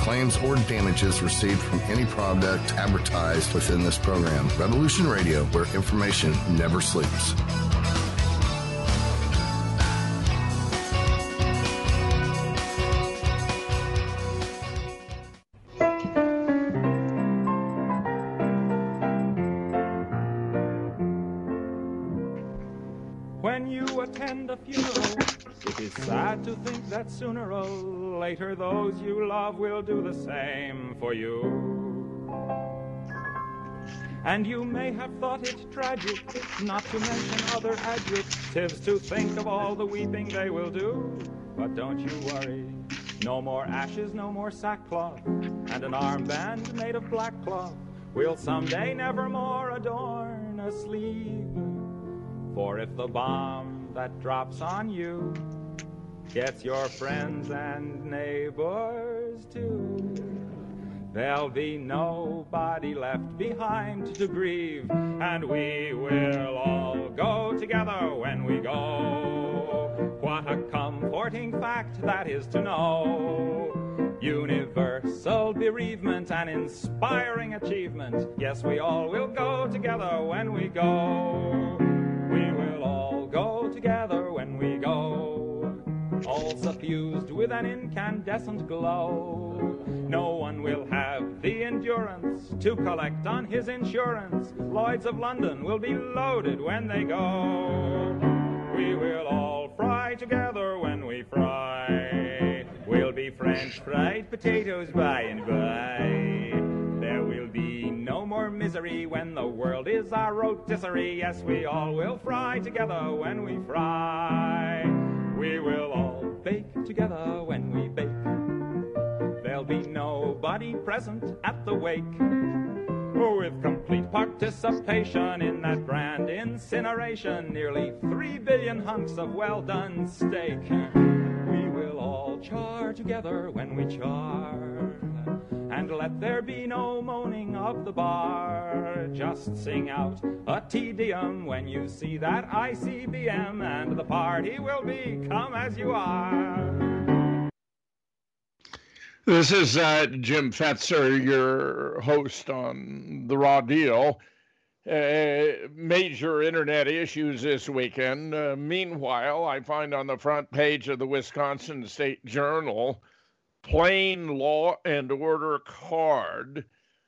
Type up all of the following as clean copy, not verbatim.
claims or damages received from any product advertised within this program. Revolution Radio, where information never sleeps. When you attend a funeral, it is sad to think that sooner or later those you love will do the same for you. And you may have thought it tragic, not to mention other adjectives, to think of all the weeping they will do. But don't you worry, no more ashes, no more sackcloth, and an armband made of black cloth will someday nevermore adorn a sleeve. For if the bomb that drops on you gets your friends and neighbors too, there'll be nobody left behind to grieve, and we will all go together when we go. What a comforting fact that is to know. Universal bereavement, an inspiring achievement. Yes, we all will go together when we go. We will all go together when we go, all suffused with an incandescent glow. No one will have the endurance to collect on his insurance. Lloyd's of London will be loaded when they go. We will all fry together when we fry. We'll be French fried potatoes by and by. There will be no more misery when the world is our rotisserie. Yes, we all will fry together when we fry. We will all bake together when we bake. There'll be nobody present at the wake. With complete participation in that grand incineration, nearly 3 billion hunks of well-done steak. We will all char together when we char, and let there be no moaning of the bar. Just sing out a Te Deum when you see that ICBM, and the party will be come as you are. This is Jim Fetzer, your host on The Raw Deal. Major internet issues this weekend. Meanwhile, I find on the front page of the Wisconsin State Journal, plain law and order card.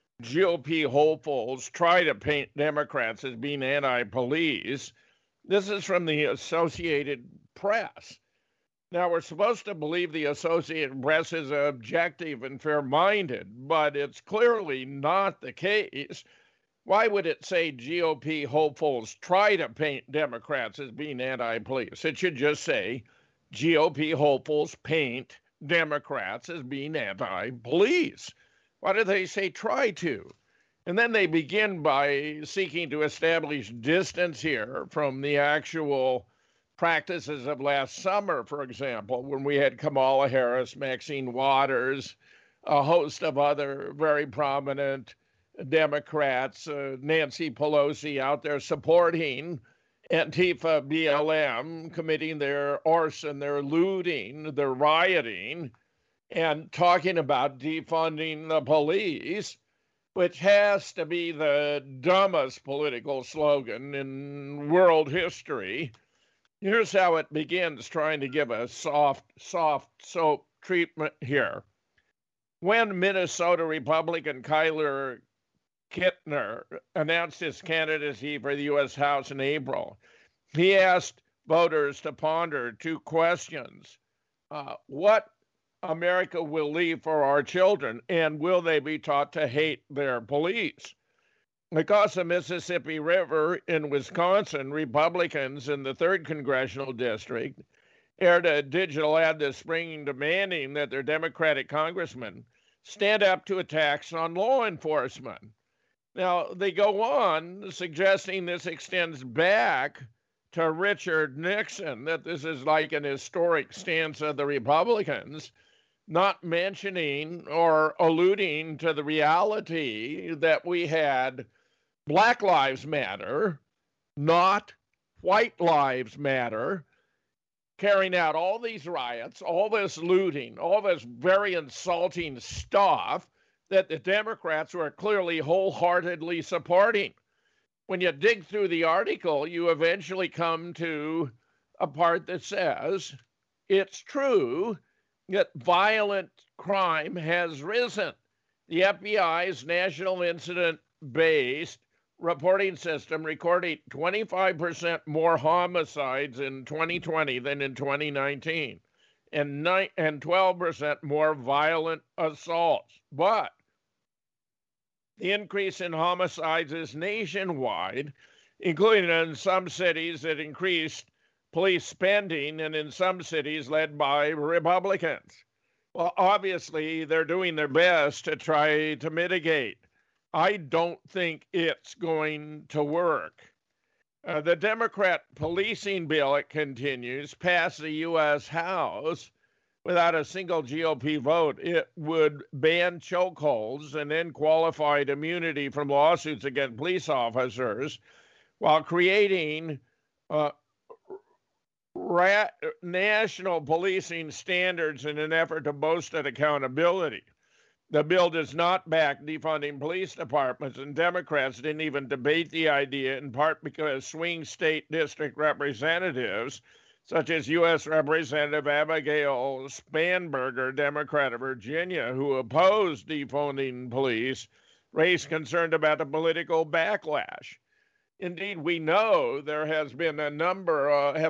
GOP hopefuls try to paint Democrats as being anti-police. This is from the Associated Press. Now, we're supposed to believe the Associated Press is objective and fair-minded, but it's clearly not the case. Why would it say GOP hopefuls try to paint Democrats as being anti-police? It should just say GOP hopefuls paint Democrats as being anti-police. Why do they say try to? And then they begin by seeking to establish distance here from the actual practices of last summer, for example, when we had Kamala Harris, Maxine Waters, a host of other very prominent Democrats, Nancy Pelosi out there supporting Antifa BLM, committing their arson, their looting, their rioting, and talking about defunding the police, which has to be the dumbest political slogan in world history. Here's how it begins, trying to give a soft soap treatment here. When Minnesota Republican Kyler Kittner announced his candidacy for the U.S. House in April, he asked voters to ponder two questions. What America will leave for our children, and will they be taught to hate their police? Across the Mississippi River in Wisconsin, Republicans in the 3rd Congressional District aired a digital ad this spring demanding that their Democratic congressmen stand up to attacks on law enforcement. Now, they go on suggesting this extends back to Richard Nixon, that this is like an historic stance of the Republicans, not mentioning or alluding to the reality that we had Black Lives Matter, not White Lives Matter, carrying out all these riots, all this looting, all this very insulting stuff that the Democrats were clearly wholeheartedly supporting. When you dig through the article, you eventually come to a part that says it's true that violent crime has risen. The FBI's National Incident-Based Reporting System recorded 25% more homicides in 2020 than in 2019, and 12% more violent assaults. But the increase in homicides is nationwide, including in some cities that increased police spending, and in some cities led by Republicans. Well, obviously, they're doing their best to try to mitigate. I don't think it's going to work. The Democrat policing bill, it continues, passed the U.S. House without a single GOP vote. It would ban chokeholds and end qualified immunity from lawsuits against police officers while creating national policing standards in an effort to bolster accountability. The bill does not back defunding police departments, and Democrats didn't even debate the idea, in part because swing state district representatives, such as U.S. Representative Abigail Spanberger, Democrat of Virginia, who opposed defunding police, raised concern about the political backlash. Indeed, we know there have been a number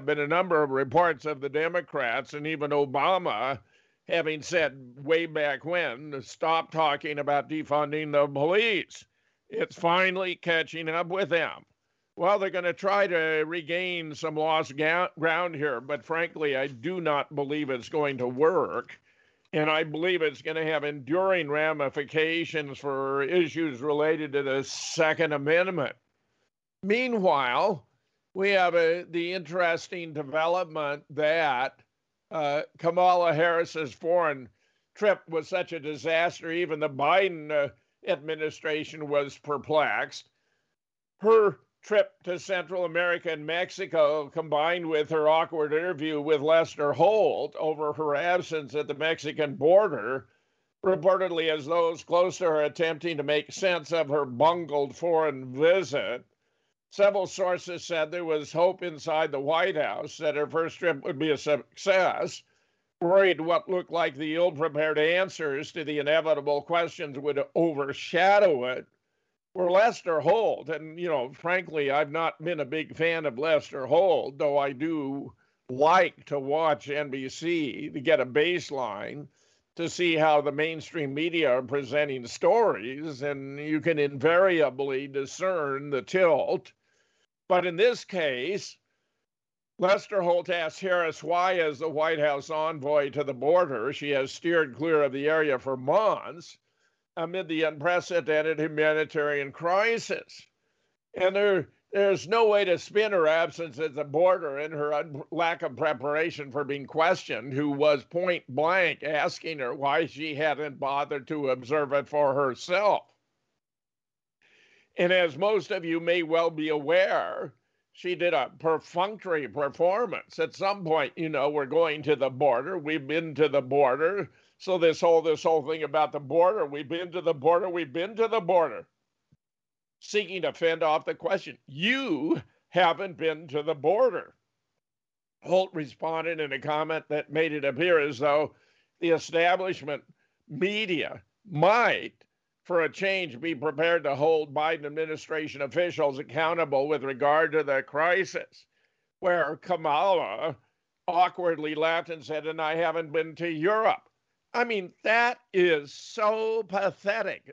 of reports of the Democrats and even Obama having said way back when, stop talking about defunding the police. It's finally catching up with them. Well, they're going to try to regain some lost ground here, but frankly, I do not believe it's going to work. And I believe it's going to have enduring ramifications for issues related to the Second Amendment. Meanwhile, we have the interesting development that Kamala Harris's foreign trip was such a disaster, even the Biden administration was perplexed. Her trip to Central America and Mexico, combined with her awkward interview with Lester Holt over her absence at the Mexican border, reportedly as those close to her attempting to make sense of her bungled foreign visit. Several sources said there was hope inside the White House that her first trip would be a success, worried what looked like the ill-prepared answers to the inevitable questions would overshadow it, were Lester Holt. And, frankly, I've not been a big fan of Lester Holt, though I do like to watch NBC to get a baseline to see how the mainstream media are presenting stories, and you can invariably discern the tilt. But in this case, Lester Holt asked Harris why, as the White House envoy to the border, she has steered clear of the area for months amid the unprecedented humanitarian crisis. And there's no way to spin her absence at the border and her lack of preparation for being questioned, who was point blank asking her why she hadn't bothered to observe it for herself. And as most of you may well be aware, she did a perfunctory performance. At some point, we're going to the border. We've been to the border. So this whole thing about the border, we've been to the border. Seeking to fend off the question. You haven't been to the border. Holt responded in a comment that made it appear as though the establishment media might, for a change, be prepared to hold Biden administration officials accountable with regard to the crisis, where Kamala awkwardly laughed and said, and I haven't been to Europe. I mean, that is so pathetic.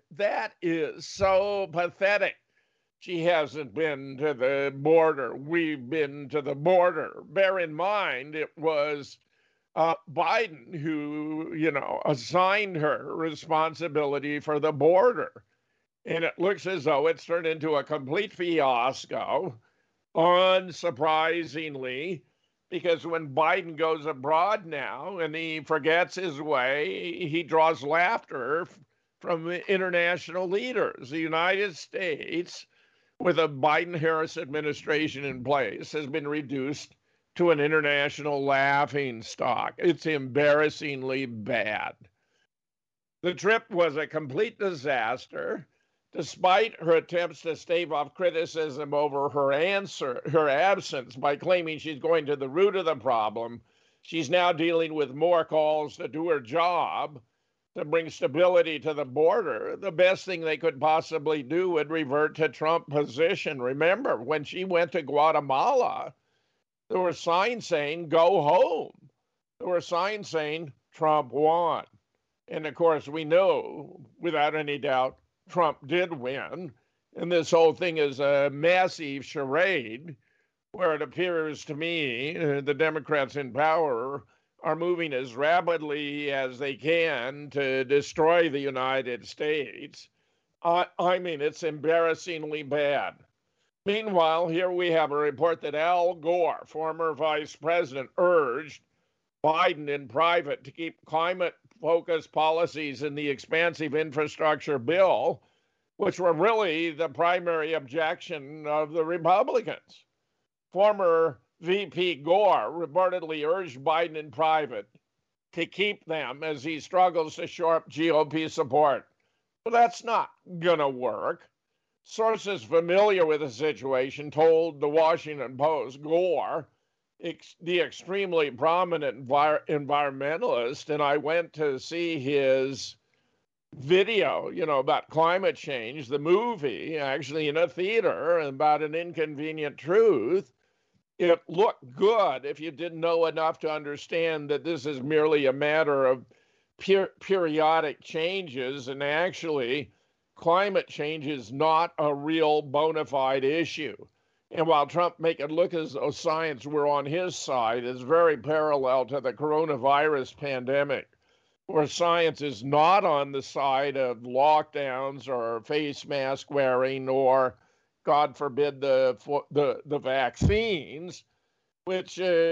She hasn't been to the border. We've been to the border. Bear in mind, it was Biden who, assigned her responsibility for the border. And it looks as though it's turned into a complete fiasco, unsurprisingly, because when Biden goes abroad now and he forgets his way, he draws laughter from international leaders. The United States, with a Biden-Harris administration in place, has been reduced to an international laughing stock. It's embarrassingly bad. The trip was a complete disaster. Despite her attempts to stave off criticism over her absence by claiming she's going to the root of the problem, she's now dealing with more calls to do her job to bring stability to the border. The best thing they could possibly do would revert to Trump position. Remember, when she went to Guatemala, there were signs saying, go home. There were signs saying, Trump won. And of course, we know without any doubt, Trump did win. And this whole thing is a massive charade where it appears to me the Democrats in power are moving as rapidly as they can to destroy the United States. I mean, it's embarrassingly bad. Meanwhile, here we have a report that Al Gore, former vice president, urged Biden in private to keep climate-focused policies in the expansive infrastructure bill, which were really the primary objection of the Republicans. Former VP Gore reportedly urged Biden in private to keep them as he struggles to shore up GOP support. Well, that's not going to work. Sources familiar with the situation told the Washington Post Gore, the extremely prominent environmentalist, and I went to see his video, about climate change, the movie, actually in a theater, about An Inconvenient Truth. It looked good if you didn't know enough to understand that this is merely a matter of periodic changes, and actually climate change is not a real bona fide issue. And while Trump make it look as though science were on his side, it's very parallel to the coronavirus pandemic, where science is not on the side of lockdowns or face mask wearing or, God forbid, the vaccines, which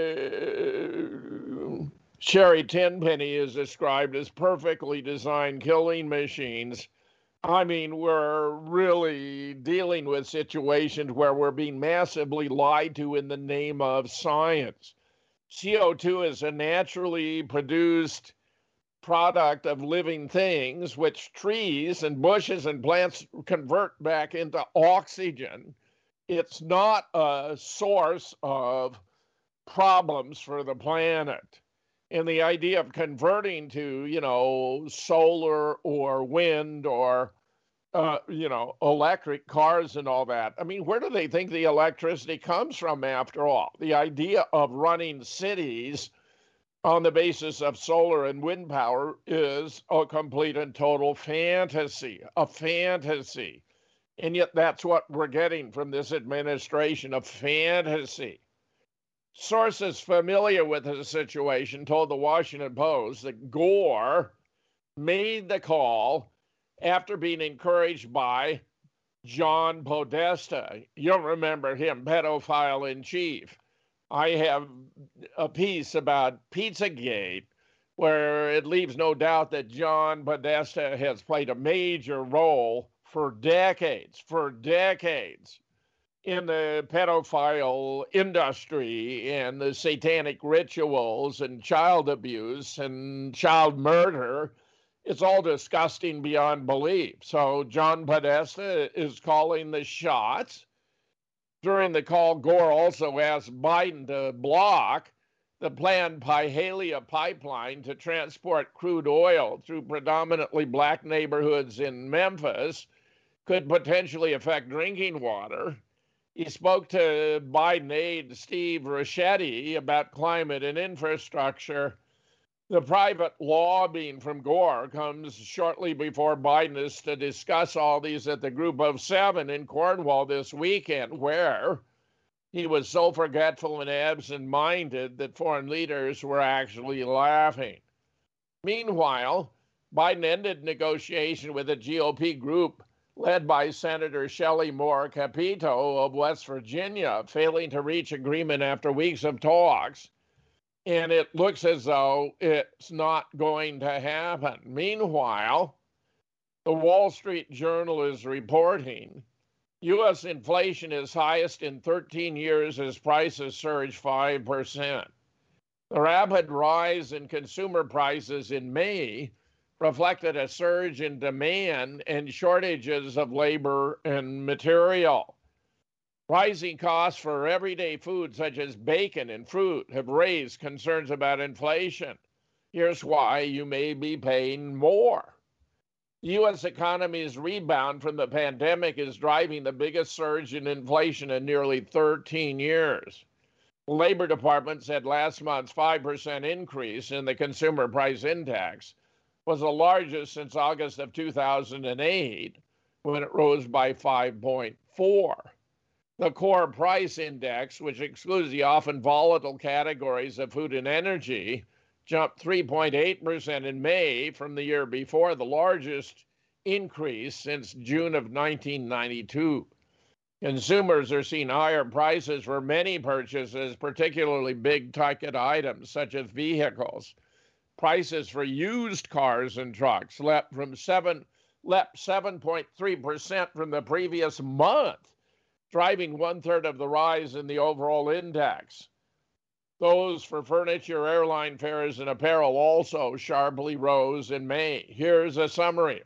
Sherry Tenpenny is described as perfectly designed killing machines. I mean, we're really dealing with situations where we're being massively lied to in the name of science. CO2 is a naturally produced product of living things, which trees and bushes and plants convert back into oxygen. It's not a source of problems for the planet. And the idea of converting to, solar or wind or, electric cars and all that. I mean, where do they think the electricity comes from after all? The idea of running cities on the basis of solar and wind power is a complete and total fantasy, a fantasy. And yet that's what we're getting from this administration, a fantasy. Sources familiar with the situation told the Washington Post that Gore made the call after being encouraged by John Podesta. You'll remember him, pedophile in chief. I have a piece about Pizzagate where it leaves no doubt that John Podesta has played a major role for decades in the pedophile industry and the satanic rituals and child abuse and child murder. It's all disgusting beyond belief. So John Podesta is calling the shots. During the call, Gore also asked Biden to block the planned Byhalia pipeline to transport crude oil through predominantly black neighborhoods in Memphis, could potentially affect drinking water. He spoke to Biden aide Steve Ricchetti about climate and infrastructure. The private lobbying from Gore comes shortly before Biden is to discuss all these at the Group of Seven in Cornwall this weekend, where he was so forgetful and absent-minded that foreign leaders were actually laughing. Meanwhile, Biden ended negotiation with a GOP group led by Senator Shelley Moore Capito of West Virginia, failing to reach agreement after weeks of talks. And it looks as though it's not going to happen. Meanwhile, the Wall Street Journal is reporting U.S. inflation is highest in 13 years as prices surge 5%. The rapid rise in consumer prices in May reflected a surge in demand and shortages of labor and material. Rising costs for everyday food such as bacon and fruit have raised concerns about inflation. Here's why you may be paying more. The U.S. economy's rebound from the pandemic is driving the biggest surge in inflation in nearly 13 years. The Labor Department said last month's 5% increase in the Consumer Price Index was the largest since August of 2008, when it rose by 5.4. The Core Price Index, which excludes the often volatile categories of food and energy, jumped 3.8% in May from the year before, the largest increase since June of 1992. Consumers are seeing higher prices for many purchases, particularly big-ticket items such as vehicles. Prices for used cars and trucks leapt 7.3% from the previous month, driving one-third of the rise in the overall index. Those for furniture, airline fares, and apparel also sharply rose in May. Here's a summary.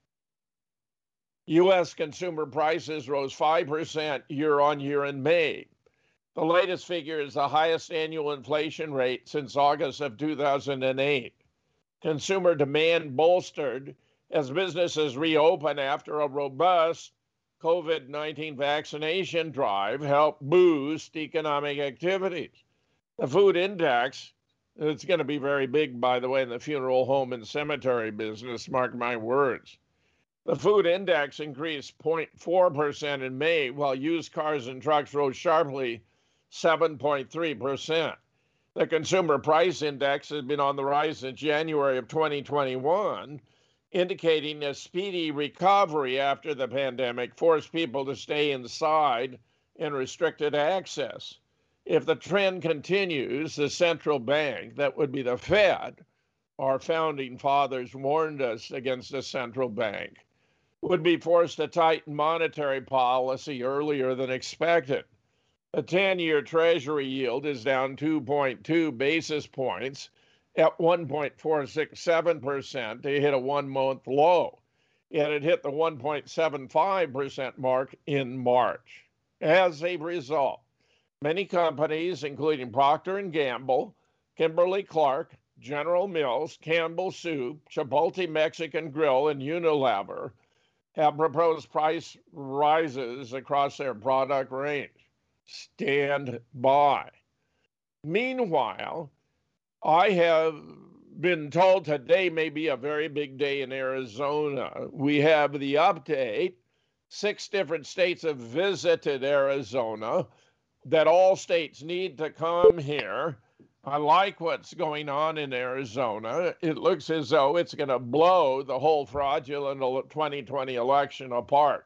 U.S. consumer prices rose 5% year on year in May. The latest figure is the highest annual inflation rate since August of 2008. Consumer demand bolstered as businesses reopen after a robust COVID-19 vaccination drive helped boost economic activities. The food index, it's going to be very big, by the way, in the funeral home and cemetery business, mark my words. The food index increased 0.4% in May, while used cars and trucks rose sharply 7.3%. The consumer price index has been on the rise since January of 2021, indicating a speedy recovery after the pandemic forced people to stay inside and restricted access. If the trend continues, the central bank, that would be the Fed, our founding fathers warned us against the central bank, would be forced to tighten monetary policy earlier than expected. The 10-year Treasury yield is down 2.2 basis points at 1.467% to hit a one-month low. Yet it hit the 1.75% mark in March. As a result, many companies, including Procter & Gamble, Kimberly-Clark, General Mills, Campbell Soup, Chipotle Mexican Grill, and Unilever, have proposed price rises across their product range. Stand by. Meanwhile, I have been told today may be a very big day in Arizona. We have the update. 6 different states have visited Arizona, that all states need to come here. I like what's going on in Arizona. It looks as though it's going to blow the whole fraudulent 2020 election apart.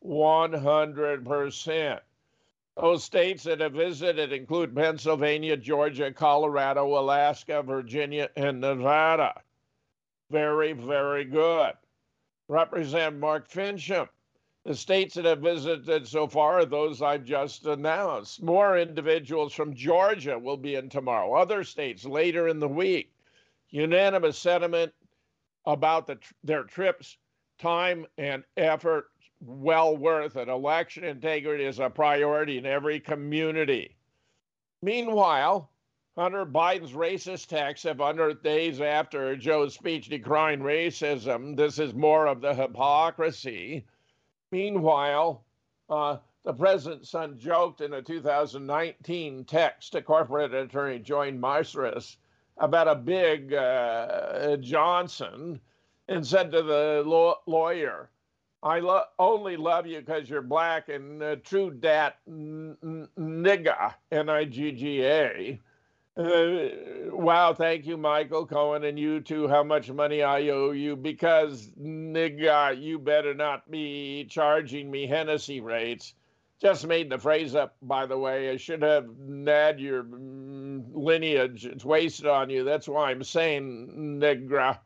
100%. Those states that have visited include Pennsylvania, Georgia, Colorado, Alaska, Virginia, and Nevada. Very, very good. Representative Mark Fincham. The states that have visited so far are those I've just announced. More individuals from Georgia will be in tomorrow. Other states later in the week. Unanimous sentiment about their trips, time and effort, well worth it. Election integrity is a priority in every community. Meanwhile, Hunter Biden's racist texts have unearthed days after Joe's speech decrying racism. This is more of the hypocrisy. Meanwhile, the president's son joked in a 2019 text to corporate attorney Joan Marsres about a big Johnson and said to the lawyer, I only love you because you're black and true dat nigga, N-I-G-G-A. Wow, thank you, Michael Cohen, and you too, how much money I owe you, because, nigga, you better not be charging me Hennessy rates. Just made the phrase up, by the way. I should have had your lineage. It's wasted on you. That's why I'm saying, nigga.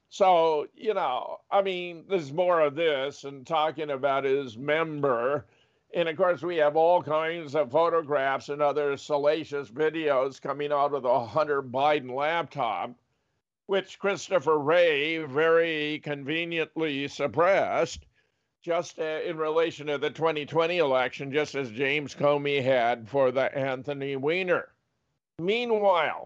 So, I mean, there's more of this, and talking about his member And of course, we have all kinds of photographs and other salacious videos coming out of the Hunter Biden laptop, which Christopher Wray very conveniently suppressed just in relation to the 2020 election, just as James Comey had for the Anthony Weiner. Meanwhile,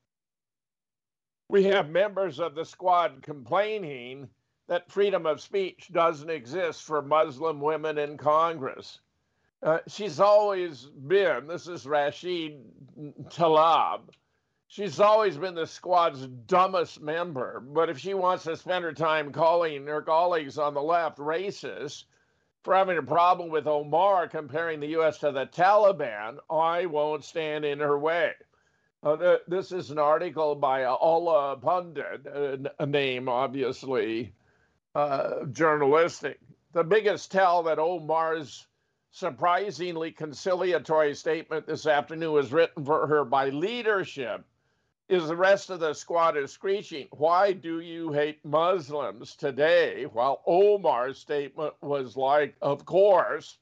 we have members of the squad complaining that freedom of speech doesn't exist for Muslim women in Congress. She's always been, this is Rashid Tlaib, she's always been the squad's dumbest member, but if she wants to spend her time calling her colleagues on the left racist for having a problem with Omar comparing the U.S. to the Taliban, I won't stand in her way. This is an article by Allah Pundit, a name obviously journalistic. The biggest tell that Omar's surprisingly conciliatory statement this afternoon was written for her by leadership is the rest of the squad is screeching, "Why do you hate Muslims today?" While Omar's statement was like, "Of course,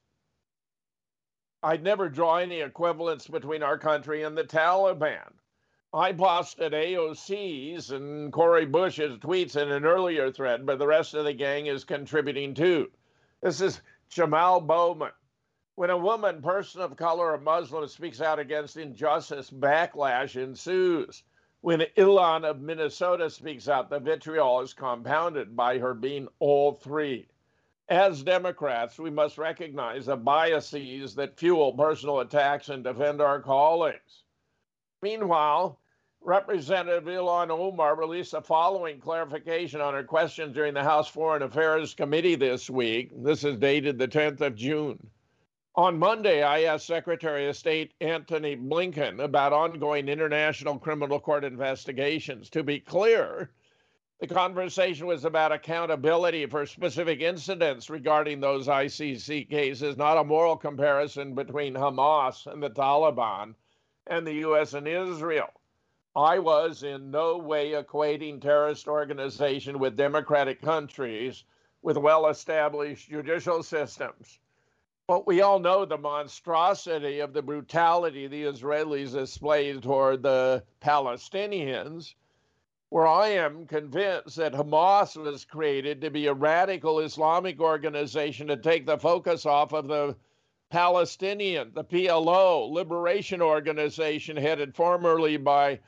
I'd never draw any equivalence between our country and the Taliban. I posted AOC's and Cori Bush's tweets in an earlier thread, but the rest of the gang is contributing too." This is Jamal Bowman. When a woman, person of color, or Muslim speaks out against injustice, backlash ensues. When Ilan of Minnesota speaks out, the vitriol is compounded by her being all three. As Democrats, we must recognize the biases that fuel personal attacks and defend our colleagues. Meanwhile, Representative Ilhan Omar released the following clarification on her question during the House Foreign Affairs Committee this week. This is dated the 10th of June. On Monday, I asked Secretary of State Antony Blinken about ongoing international criminal court investigations. To be clear, the conversation was about accountability for specific incidents regarding those ICC cases, not a moral comparison between Hamas and the Taliban and the U.S. and Israel. I was in no way equating terrorist organization with democratic countries with well-established judicial systems. But we all know the monstrosity of the brutality the Israelis displayed toward the Palestinians, where I am convinced that Hamas was created to be a radical Islamic organization to take the focus off of the Palestinian, the PLO, liberation organization headed formerly by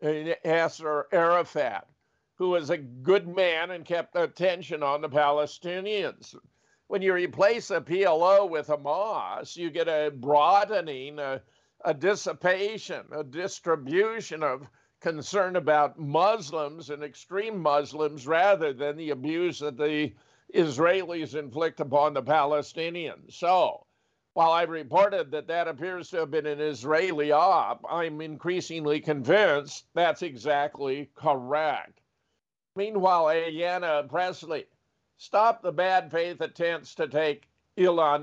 Yasser Arafat, who was a good man and kept attention on the Palestinians. When you replace the PLO with Hamas, you get a broadening, a dissipation, a distribution of concern about Muslims and extreme Muslims rather than the abuse that the Israelis inflict upon the Palestinians. So, while I've reported that that appears to have been an Israeli op, I'm increasingly convinced that's exactly correct. Meanwhile, Ayanna Pressley, stop the bad faith attempts to take Ilhan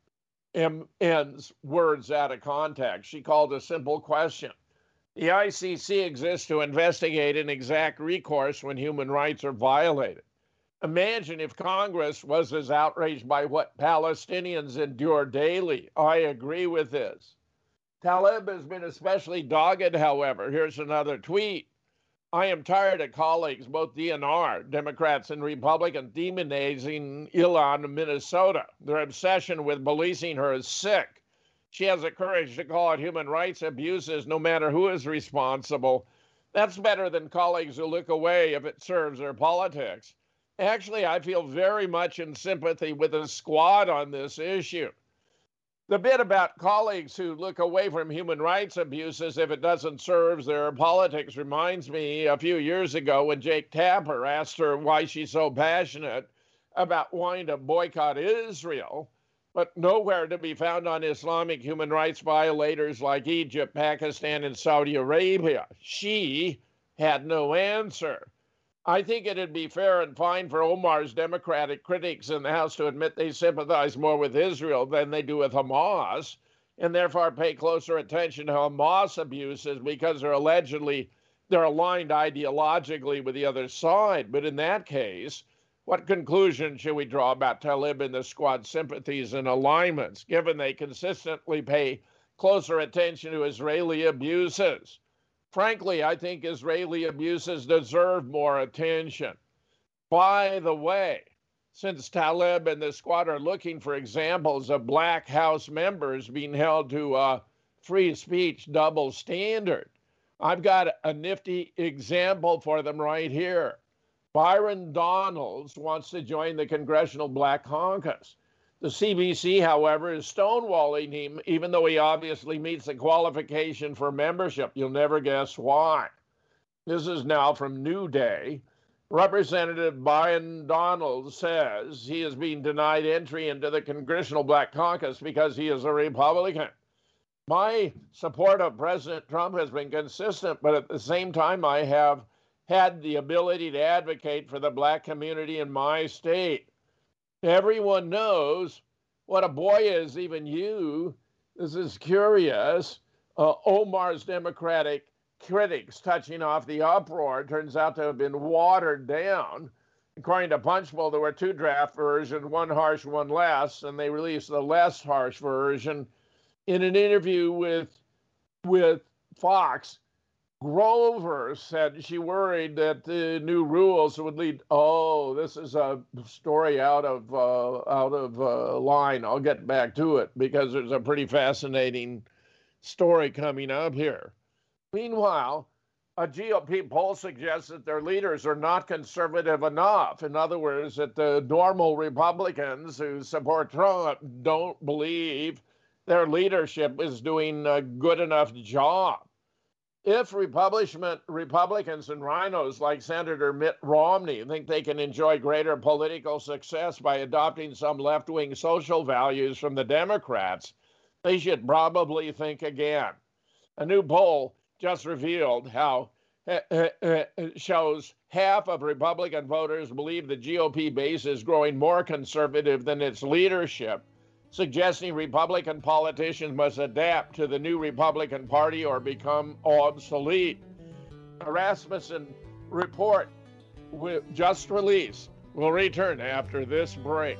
M.N.'s words out of context. She called a simple question. The ICC exists to investigate and exact recourse when human rights are violated. Imagine if Congress was as outraged by what Palestinians endure daily. I agree with this. Tlaib has been especially dogged, however. Here's another tweet. I am tired of colleagues, both DNR, Democrats and Republicans, demonizing Ilhan of Minnesota. Their obsession with policing her is sick. She has the courage to call out human rights abuses no matter who is responsible. That's better than colleagues who look away if it serves their politics. Actually, I feel very much in sympathy with the squad on this issue. The bit about colleagues who look away from human rights abuses if it doesn't serve their politics reminds me a few years ago when Jake Tapper asked her why she's so passionate about wanting to boycott Israel, but nowhere to be found on Islamic human rights violators like Egypt, Pakistan, and Saudi Arabia. She had no answer. I think it'd be fair and fine for Omar's Democratic critics in the House to admit they sympathize more with Israel than they do with Hamas, and therefore pay closer attention to Hamas abuses because they're aligned ideologically with the other side. But in that case, What conclusion should we draw about Tlaib and the squad's sympathies and alignments, given they consistently pay closer attention to Israeli abuses? Frankly, I think Israeli abuses deserve more attention. By the way, since Tlaib and the squad are looking for examples of Black House members being held to a free speech double standard, I've got a nifty example for them right here. Byron Donalds wants to join the Congressional Black Caucus. The CBC, however, is stonewalling him, even though he obviously meets the qualification for membership. You'll never guess why. This is now from New Day. Representative Byron Donalds says he is being denied entry into the Congressional Black Caucus because he is a Republican. My support of President Trump has been consistent, but at the same time, I have had the ability to advocate for the Black community in my state. Everyone knows what a boy is, even you. This is curious. Omar's Democratic critics touching off the uproar turns out to have been watered down. According to Punchbowl, there were 2 draft versions, one harsh, one less, and they released the less harsh version. In an interview with Fox, Grover said she worried that the new rules would lead. Oh, this is a story out of line. I'll get back to it because there's a pretty fascinating story coming up here. Meanwhile, a GOP poll suggests that their leaders are not conservative enough. In other words, that the normal Republicans who support Trump don't believe their leadership is doing a good enough job. If Republicans and rhinos like Senator Mitt Romney think they can enjoy greater political success by adopting some left-wing social values from the Democrats, they should probably think again. A new poll just revealed how shows half of Republican voters believe the GOP base is growing more conservative than its leadership, suggesting Republican politicians must adapt to the new Republican Party or become obsolete. A Rasmussen report just released. We'll return after this break.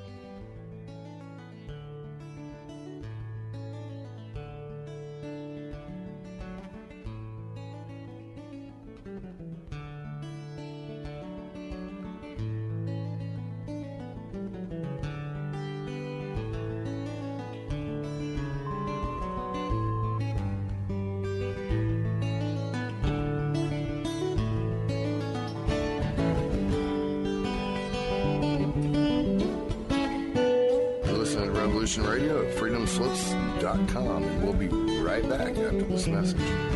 Radio at freedomslips.com, and we'll be right back after this message.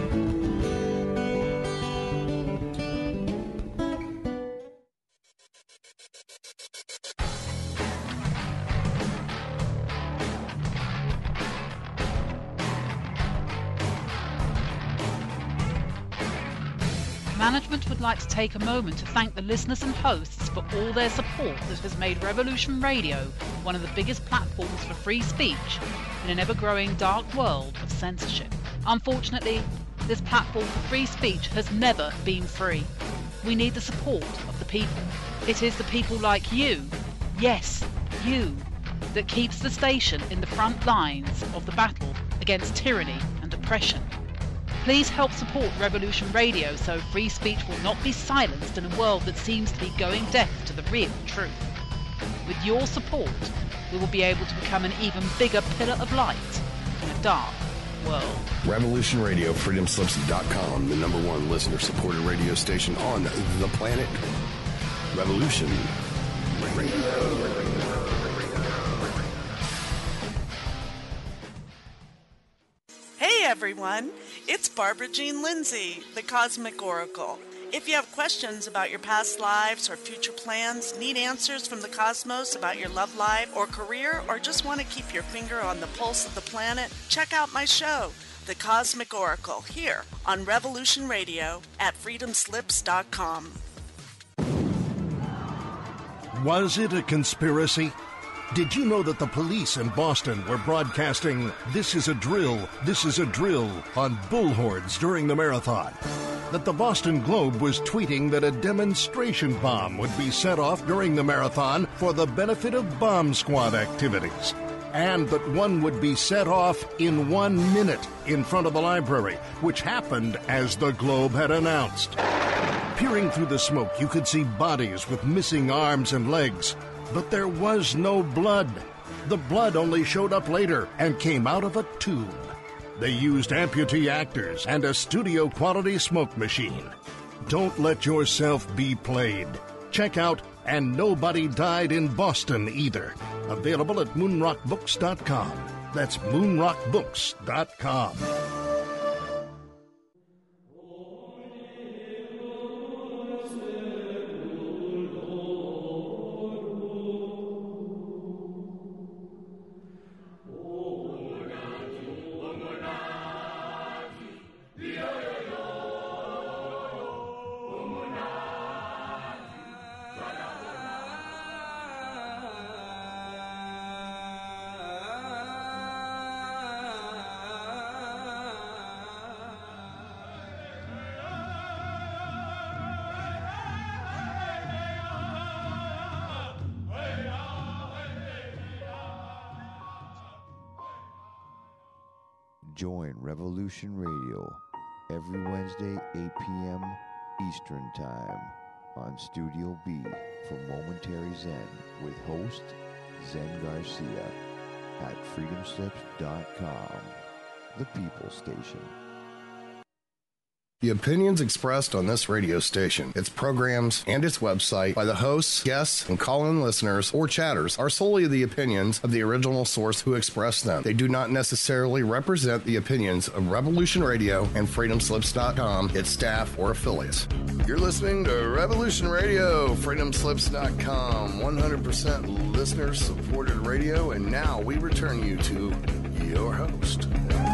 Management would like to take a moment to thank the listeners and hosts for all their support that has made Revolution Radio one of the biggest platforms for free speech in an ever-growing dark world of censorship. Unfortunately, this platform for free speech has never been free. We need the support of the people. It is the people like you, yes, you, that keeps the station in the front lines of the battle against tyranny and oppression. Please help support Revolution Radio so free speech will not be silenced in a world that seems to be going deaf to the real truth. With your support, we will be able to become an even bigger pillar of light in a dark world. Revolution Radio, freedomslips.com, the #1 listener-supported radio station on the planet. Revolution Radio. Hey everyone, it's Barbara Jean Lindsay, the Cosmic Oracle. If you have questions about your past lives or future plans, need answers from the cosmos about your love life or career, or just want to keep your finger on the pulse of the planet, check out my show, The Cosmic Oracle, here on Revolution Radio at freedomslips.com. Was it a conspiracy? Did you know that the police in Boston were broadcasting "This is a drill, this is a drill" on bullhorns during the marathon? that the Boston Globe was tweeting that a demonstration bomb would be set off during the marathon for the benefit of bomb squad activities, and that one would be set off in 1 minute in front of the library, which happened as the Globe had announced. Peering through the smoke, you could see bodies with missing arms and legs, but there was no blood. The blood only showed up later and came out of a tube. They used amputee actors and a studio-quality smoke machine. Don't let yourself be played. Check out And Nobody Died in Boston Either. Available at moonrockbooks.com. That's moonrockbooks.com. Join Revolution Radio every Wednesday, 8 p.m. Eastern Time on Studio B for Momentary Zen with host Zen Garcia at freedomslips.com, the People Station. The opinions expressed on this radio station, its programs, and its website by the hosts, guests, and call-in listeners or chatters are solely the opinions of the original source who expressed them. They do not necessarily represent the opinions of Revolution Radio and freedomslips.com, its staff, or affiliates. You're listening to Revolution Radio, freedomslips.com, 100% listener-supported radio, and now we return you to your host.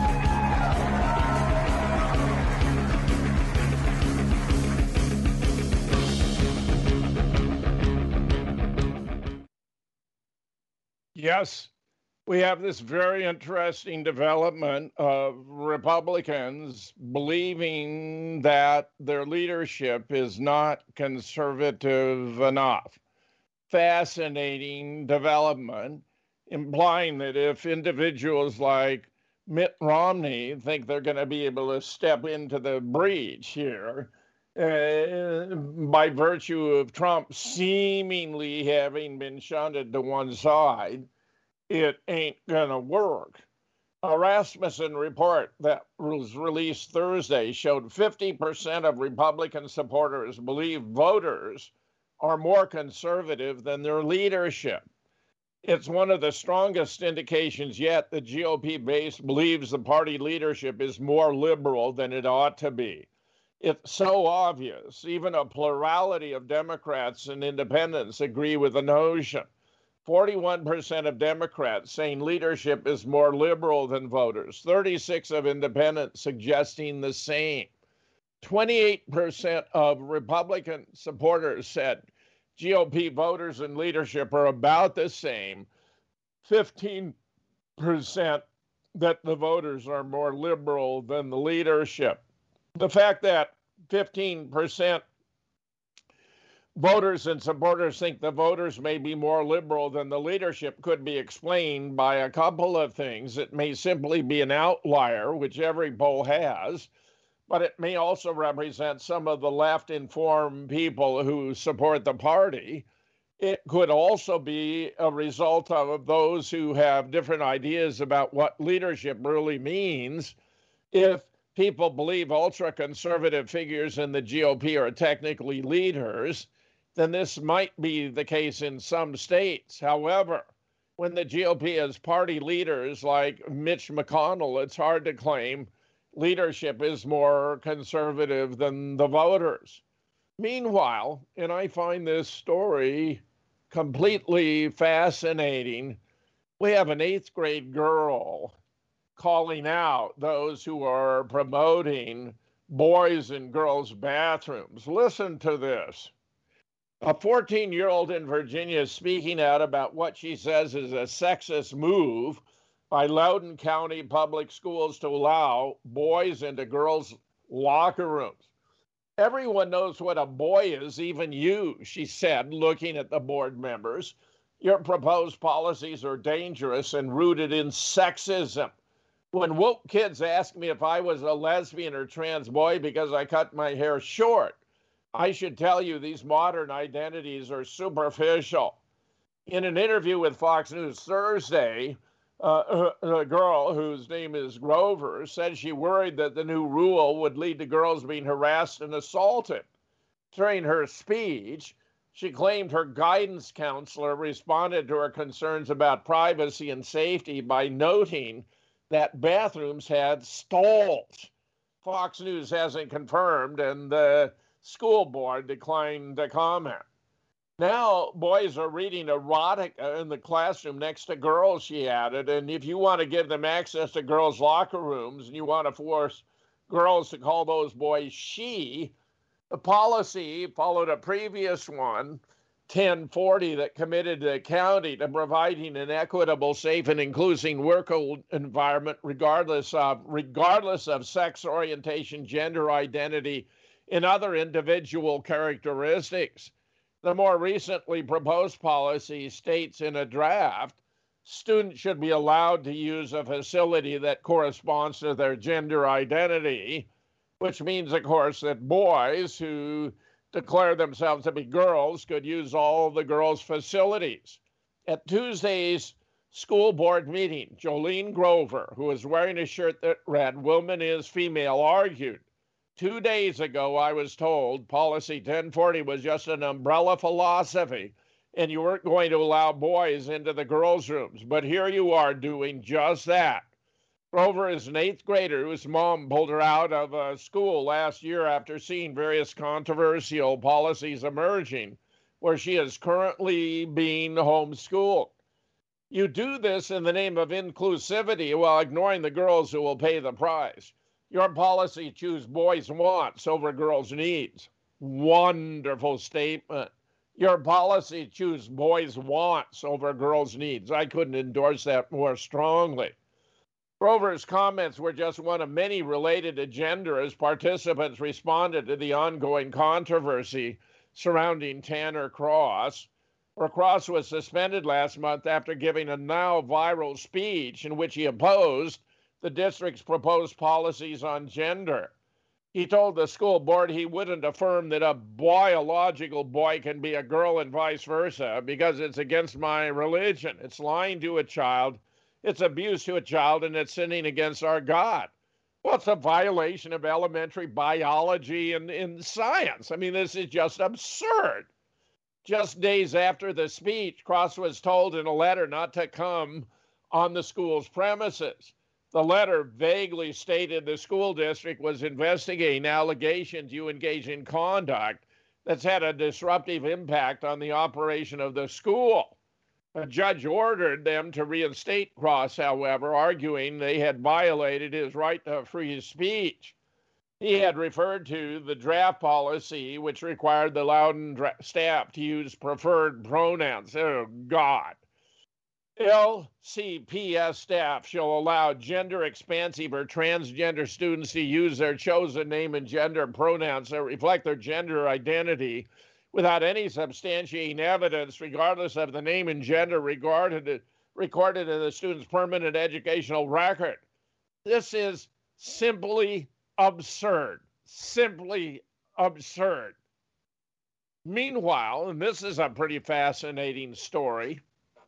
Yes, we have this very interesting development of Republicans believing that their leadership is not conservative enough. Fascinating development, implying that if individuals like Mitt Romney think they're going to be able to step into the breach here, by virtue of Trump seemingly having been shunted to one side, it ain't gonna work. A Rasmussen report that was released Thursday showed 50% of Republican supporters believe voters are more conservative than their leadership. It's one of the strongest indications yet the GOP base believes the party leadership is more liberal than it ought to be. It's so obvious. Even a plurality of Democrats and independents agree with the notion. 41% of Democrats saying leadership is more liberal than voters. 36% of independents suggesting the same. 28% of Republican supporters said GOP voters and leadership are about the same. 15% that the voters are more liberal than the leadership. The fact that 15% voters and supporters think the voters may be more liberal than the leadership could be explained by a couple of things. It may simply be an outlier, which every poll has, but it may also represent some of the left-informed people who support the party. It could also be a result of those who have different ideas about what leadership really means. If people believe ultra-conservative figures in the GOP are technically leaders, then this might be the case in some states. However, when the GOP has party leaders like Mitch McConnell, it's hard to claim leadership is more conservative than the voters. Meanwhile, and I find this story completely fascinating, we have an 8th grade girl calling out those who are promoting boys and girls' bathrooms. Listen to this. A 14-year-old in Virginia is speaking out about what she says is a sexist move by Loudoun County Public Schools to allow boys into girls' locker rooms. Everyone knows what a boy is, even you, she said, looking at the board members. Your proposed policies are dangerous and rooted in sexism. When woke kids ask me if I was a lesbian or trans boy because I cut my hair short, I should tell you these modern identities are superficial. In an interview with Fox News Thursday, a girl whose name is Grover said she worried that the new rule would lead to girls being harassed and assaulted. During her speech, she claimed her guidance counselor responded to her concerns about privacy and safety by noting that bathrooms had stalls. Fox News hasn't confirmed, and the school board declined to comment. Now, boys are reading erotica in the classroom next to girls, she added, and if you want to give them access to girls' locker rooms and you want to force girls to call those boys she, the policy followed a previous one, 1040, that committed the county to providing an equitable, safe, and inclusive work environment regardless of sex orientation, gender identity, and other individual characteristics. The more recently proposed policy states in a draft, students should be allowed to use a facility that corresponds to their gender identity, which means, of course, that boys who declare themselves to be girls could use all the girls' facilities. At Tuesday's school board meeting, Jolene Grover, who was wearing a shirt that read, "Woman is female," argued, 2 days ago, I was told Policy 1040 was just an umbrella philosophy and you weren't going to allow boys into the girls' rooms. But here you are doing just that. Grover is an 8th grader whose mom pulled her out of school last year after seeing various controversial policies emerging, where she is currently being homeschooled. You do this in the name of inclusivity while ignoring the girls who will pay the price. Your policy choose boys' wants over girls' needs. Wonderful statement. Your policy choose boys' wants over girls' needs. I couldn't endorse that more strongly. Grover's comments were just one of many related to gender as participants responded to the ongoing controversy surrounding Tanner Cross, where Cross was suspended last month after giving a now viral speech in which he opposed the district's proposed policies on gender. He told the school board he wouldn't affirm that a biological boy can be a girl and vice versa because it's against my religion. It's lying to a child, it's abuse to a child, and it's sinning against our God. Well, it's a violation of elementary biology and science. I mean, this is just absurd. Just days after the speech, Cross was told in a letter not to come on the school's premises. The letter vaguely stated the school district was investigating allegations you engage in conduct that's had a disruptive impact on the operation of the school. A judge ordered them to reinstate Cross, however, arguing they had violated his right to free speech. He had referred to the draft policy, which required the Loudoun staff to use preferred pronouns. Oh, God. LCPS staff shall allow gender-expansive or transgender students to use their chosen name and gender pronouns that reflect their gender identity without any substantiating evidence, regardless of the name and gender recorded in the student's permanent educational record. This is simply absurd. Simply absurd. Meanwhile, and this is a pretty fascinating story,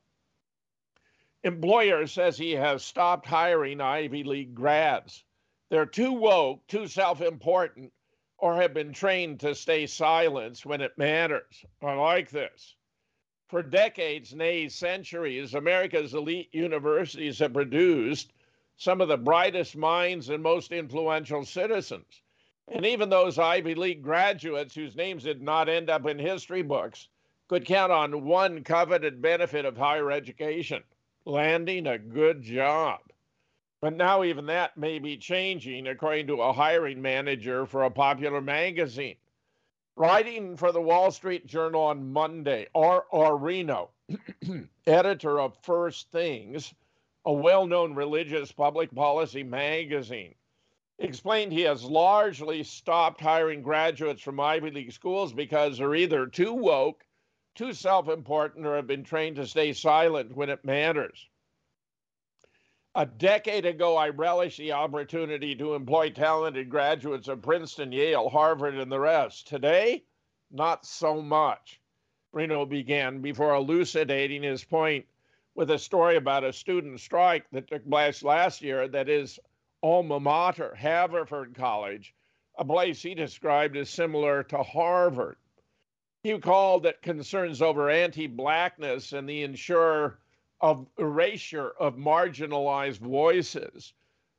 employer says he has stopped hiring Ivy League grads. They're too woke, too self-important, or have been trained to stay silent when it matters. I like this. For decades, nay, centuries, America's elite universities have produced some of the brightest minds and most influential citizens. And even those Ivy League graduates whose names did not end up in history books could count on one coveted benefit of higher education: landing a good job. But now even that may be changing, according to a hiring manager for a popular magazine. Writing for the Wall Street Journal on Monday, R. Reno, editor of First Things, a well-known religious public policy magazine, explained he has largely stopped hiring graduates from Ivy League schools because they're either too woke, too self-important, or have been trained to stay silent when it matters. A decade ago, I relished the opportunity to employ talented graduates of Princeton, Yale, Harvard, and the rest. Today, not so much. Reno began before elucidating his point with a story about a student strike that took place last year that his alma mater, Haverford College, a place he described as similar to Harvard. He called it concerns over anti-blackness and the erasure of marginalized voices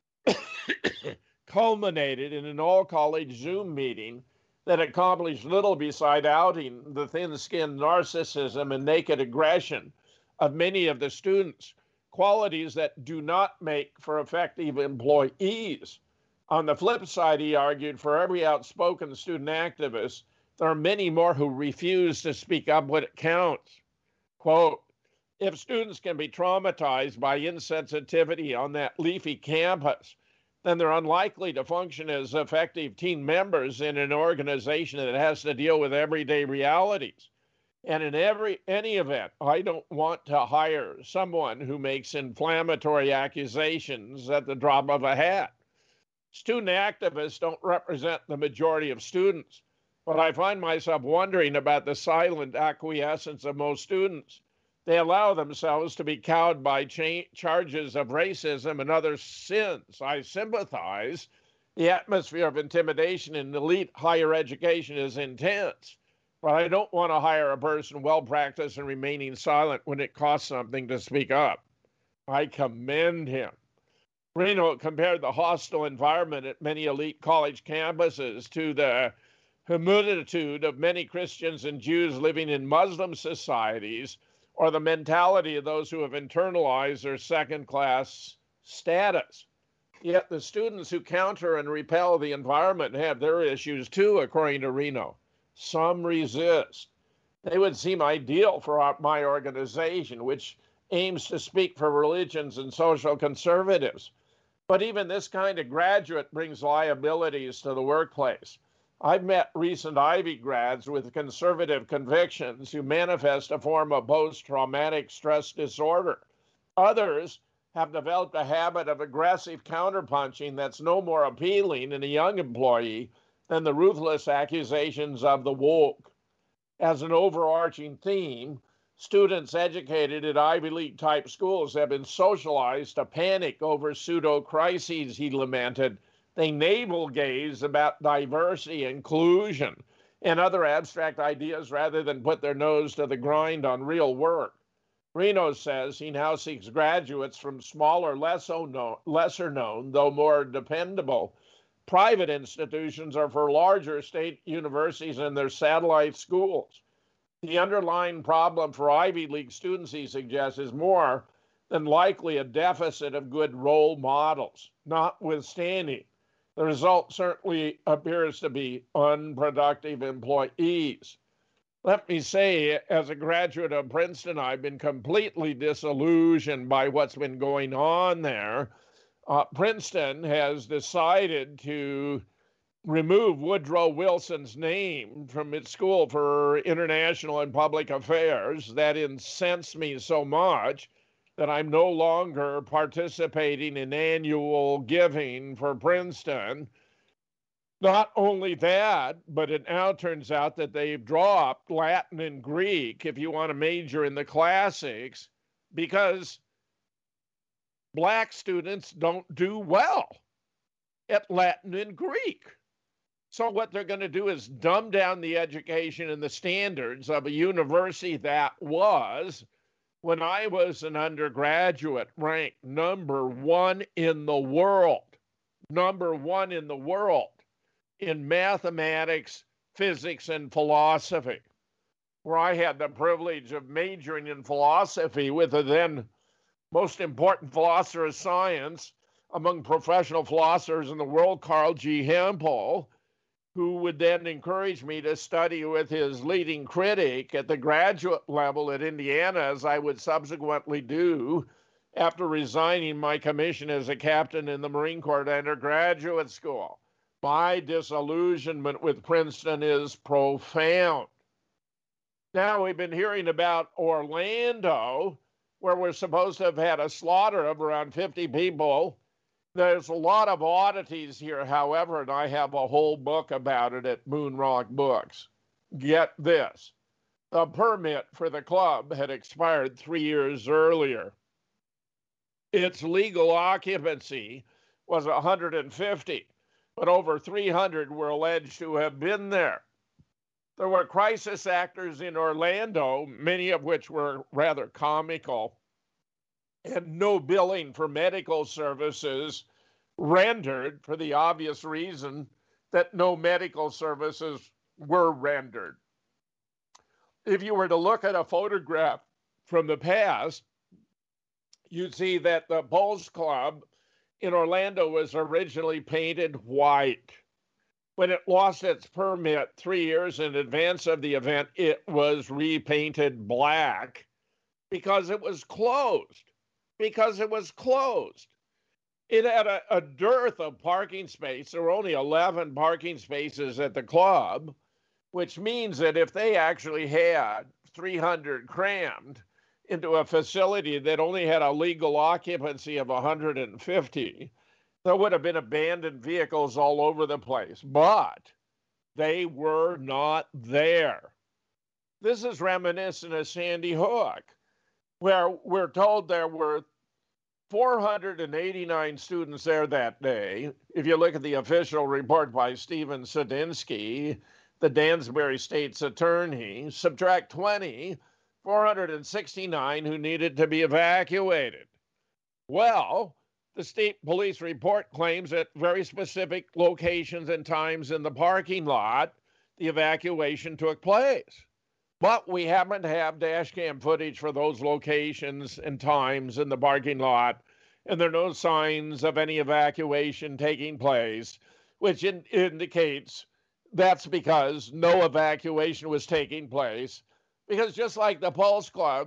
culminated in an all-college Zoom meeting that accomplished little beside outing the thin-skinned narcissism and naked aggression of many of the students, qualities that do not make for effective employees. On the flip side, he argued, for every outspoken student activist, there are many more who refuse to speak up when it counts. Quote, if students can be traumatized by insensitivity on that leafy campus, then they're unlikely to function as effective team members in an organization that has to deal with everyday realities. And in any event, I don't want to hire someone who makes inflammatory accusations at the drop of a hat. Student activists don't represent the majority of students, but I find myself wondering about the silent acquiescence of most students. They allow themselves to be cowed by charges of racism and other sins. I sympathize. The atmosphere of intimidation in elite higher education is intense, but I don't want to hire a person well-practiced and remaining silent when it costs something to speak up. I commend him. Reno compared the hostile environment at many elite college campuses to the humilitude of many Christians and Jews living in Muslim societies, or the mentality of those who have internalized their second-class status. Yet the students who counter and repel the environment have their issues too, according to Reno. Some resist. They would seem ideal for my organization, which aims to speak for religions and social conservatives. But even this kind of graduate brings liabilities to the workplace. I've met recent Ivy grads with conservative convictions who manifest a form of post-traumatic stress disorder. Others have developed a habit of aggressive counterpunching that's no more appealing in a young employee than the ruthless accusations of the woke. As an overarching theme, students educated at Ivy League-type schools have been socialized to panic over pseudo-crises, he lamented. They navel-gaze about diversity, inclusion, and other abstract ideas rather than put their nose to the grind on real work. Reno says he now seeks graduates from smaller, lesser known, though more dependable, private institutions or for larger state universities and their satellite schools. The underlying problem for Ivy League students, he suggests, is more than likely a deficit of good role models. Notwithstanding, the result certainly appears to be unproductive employees. Let me say, as a graduate of Princeton, I've been completely disillusioned by what's been going on there. Princeton has decided to remove Woodrow Wilson's name from its school for international and public affairs. That incensed me so much that I'm no longer participating in annual giving for Princeton. Not only that, but it now turns out that they've dropped Latin and Greek if you want to major in the classics, because Black students don't do well at Latin and Greek. So what they're going to do is dumb down the education and the standards of a university that was, when I was an undergraduate, ranked number one in the world in mathematics, physics, and philosophy, where I had the privilege of majoring in philosophy with the then most important philosopher of science among professional philosophers in the world, Carl G. Hempel, who would then encourage me to study with his leading critic at the graduate level at Indiana, as I would subsequently do. after resigning my commission as a captain in the Marine Corps undergraduate school. My disillusionment with Princeton is profound. Now we've been hearing about Orlando, where we're supposed to have had a slaughter of around 50 people. There's a lot of oddities here, however, and I have a whole book about it at Moonrock Books. Get this. The permit for the club had expired 3 years earlier. Its legal occupancy was 150, but over 300 were alleged to have been there. There were crisis actors in Orlando, many of which were rather comical, and no billing for medical services rendered for the obvious reason that no medical services were rendered. If you were to look at a photograph from the past, you'd see that the Pulse Club in Orlando was originally painted white. When it lost its permit 3 years in advance of the event, it was repainted black because it was closed. It had a dearth of parking space. There were only 11 parking spaces at the club, which means that if they actually had 300 crammed into a facility that only had a legal occupancy of 150, there would have been abandoned vehicles all over the place, but they were not there. This is reminiscent of Sandy Hook, where we're told there were 489 students there that day. If you look at the official report by Stephen Sadinsky, the Dansbury State's attorney, subtract 20, 469 who needed to be evacuated. Well, the state police report claims at very specific locations and times in the parking lot, the evacuation took place. But we happen to have dash cam footage for those locations and times in the parking lot, and there are no signs of any evacuation taking place, which indicates that's because no evacuation was taking place. Because just like the Pulse Club,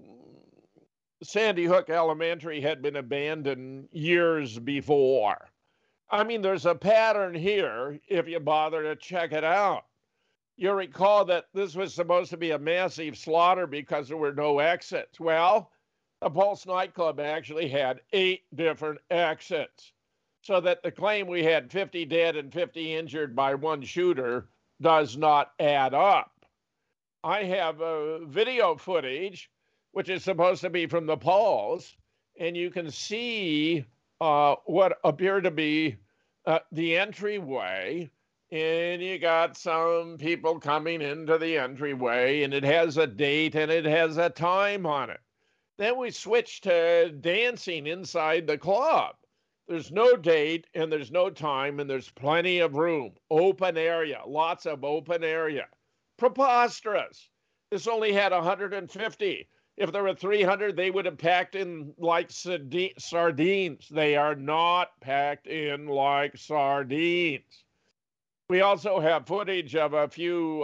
Sandy Hook Elementary had been abandoned years before. I mean, there's a pattern here if you bother to check it out. You recall that this was supposed to be a massive slaughter because there were no exits. Well, the Pulse nightclub actually had 8 different exits, so that the claim we had 50 dead and 50 injured by one shooter does not add up. I have video footage, which is supposed to be from the Pulse, and you can see what appeared to be the entryway, and you got some people coming into the entryway, and it has a date and it has a time on it. Then we switched to dancing inside the club. There's no date and there's no time and there's plenty of room. Open area, lots of open area. Preposterous. This only had 150. If there were 300, they would have packed in like sardines. They are not packed in like sardines. We also have footage of a few,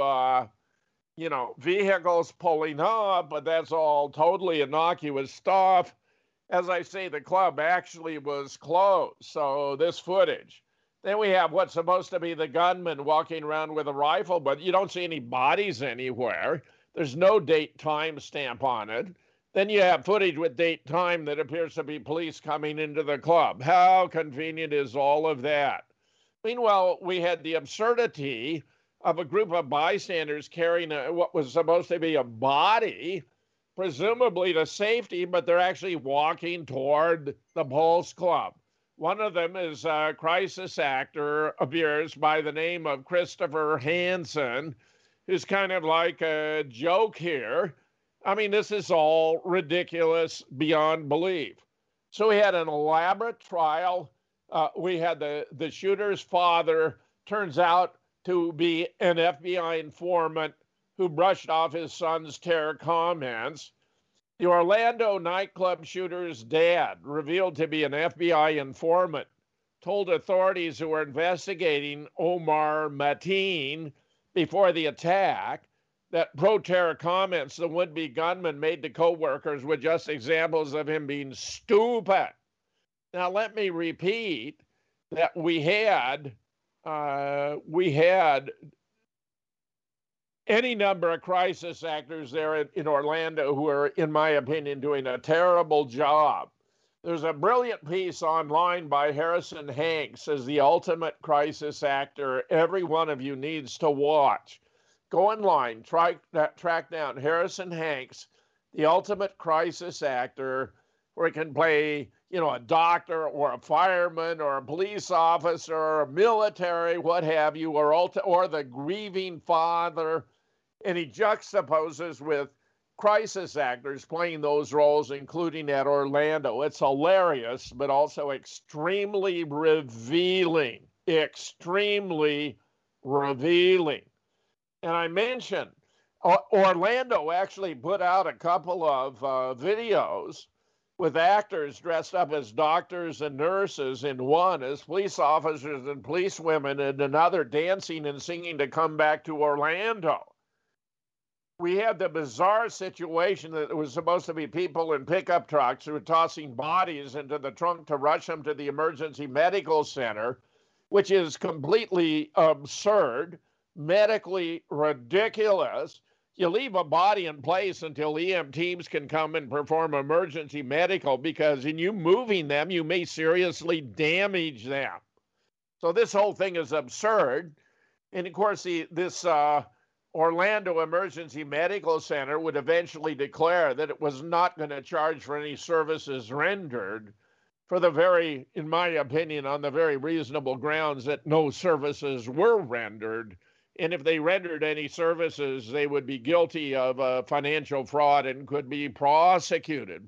vehicles pulling up, but that's all totally innocuous stuff. As I say, the club actually was closed, so this footage. Then we have what's supposed to be the gunman walking around with a rifle, but you don't see any bodies anywhere. There's no date time stamp on it. Then you have footage with date time that appears to be police coming into the club. How convenient is all of that? Meanwhile, we had the absurdity of a group of bystanders carrying what was supposed to be a body, presumably to safety, but they're actually walking toward the Pulse Club. One of them is a crisis actor, appears by the name of Christopher Hansen, who's kind of like a joke here. I mean, this is all ridiculous beyond belief. So we had an elaborate trial. We had the shooter's father, turns out to be an FBI informant who brushed off his son's terror comments. The Orlando nightclub shooter's dad, revealed to be an FBI informant, told authorities who were investigating Omar Mateen before the attack that pro-terror comments the would-be gunman made to co-workers were just examples of him being stupid. Now, let me repeat that we had any number of crisis actors there in Orlando who are, in my opinion, doing a terrible job. There's a brilliant piece online by Harrison Hanks as the ultimate crisis actor every one of you needs to watch. Go online, track down Harrison Hanks, the ultimate crisis actor, where he can play, a doctor or a fireman or a police officer or a military, what have you, or the grieving father. And he juxtaposes with crisis actors playing those roles, including at Orlando. It's hilarious, but also extremely revealing. Extremely revealing. And I mentioned Orlando actually put out a couple of videos with actors dressed up as doctors and nurses in one, as police officers and police women, and another dancing and singing to Come Back to Orlando. We had the bizarre situation that it was supposed to be people in pickup trucks who were tossing bodies into the trunk to rush them to the emergency medical center, which is completely absurd, medically ridiculous. You leave a body in place until EMTs can come and perform emergency medical, because in you moving them, you may seriously damage them. So this whole thing is absurd. And of course, this Orlando Emergency Medical Center would eventually declare that it was not going to charge for any services rendered, for the very, in my opinion, on the very reasonable grounds that no services were rendered. And if they rendered any services, they would be guilty of financial fraud and could be prosecuted.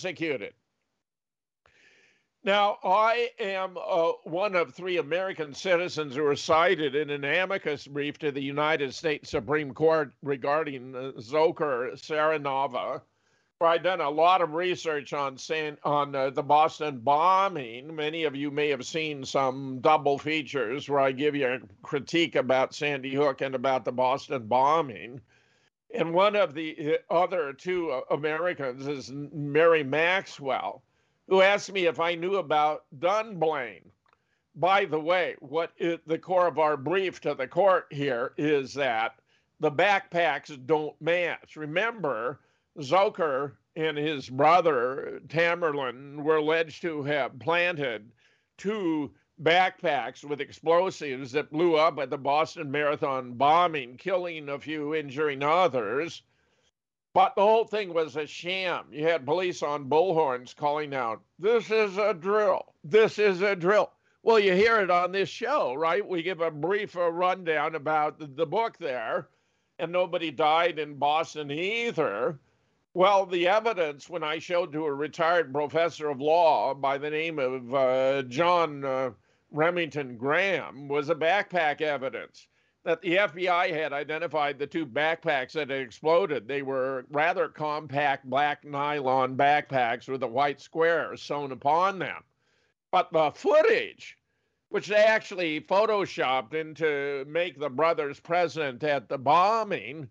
Now, I am one of 3 American citizens who were cited in an amicus brief to the United States Supreme Court regarding Dzhokhar Saronova, where I've done a lot of research on the Boston bombing. Many of you may have seen some double features where I give you a critique about Sandy Hook and about the Boston bombing. And one of the other 2 Americans is Mary Maxwell, who asked me if I knew about Dunblane. By the way, the core of our brief to the court here is that the backpacks don't match. Remember, Dzhokhar and his brother Tamerlan were alleged to have planted 2 backpacks with explosives that blew up at the Boston Marathon bombing, killing a few, injuring others. But the whole thing was a sham. You had police on bullhorns calling out, "This is a drill. This is a drill." Well, you hear it on this show, right? We give a brief rundown about the book there, and nobody died in Boston either. Well, the evidence, when I showed to a retired professor of law by the name of John Remington Graham, was a backpack evidence that the FBI had identified the 2 backpacks that had exploded. They were rather compact black nylon backpacks with a white square sewn upon them. But the footage, which they actually photoshopped in to make the brothers present at the bombing,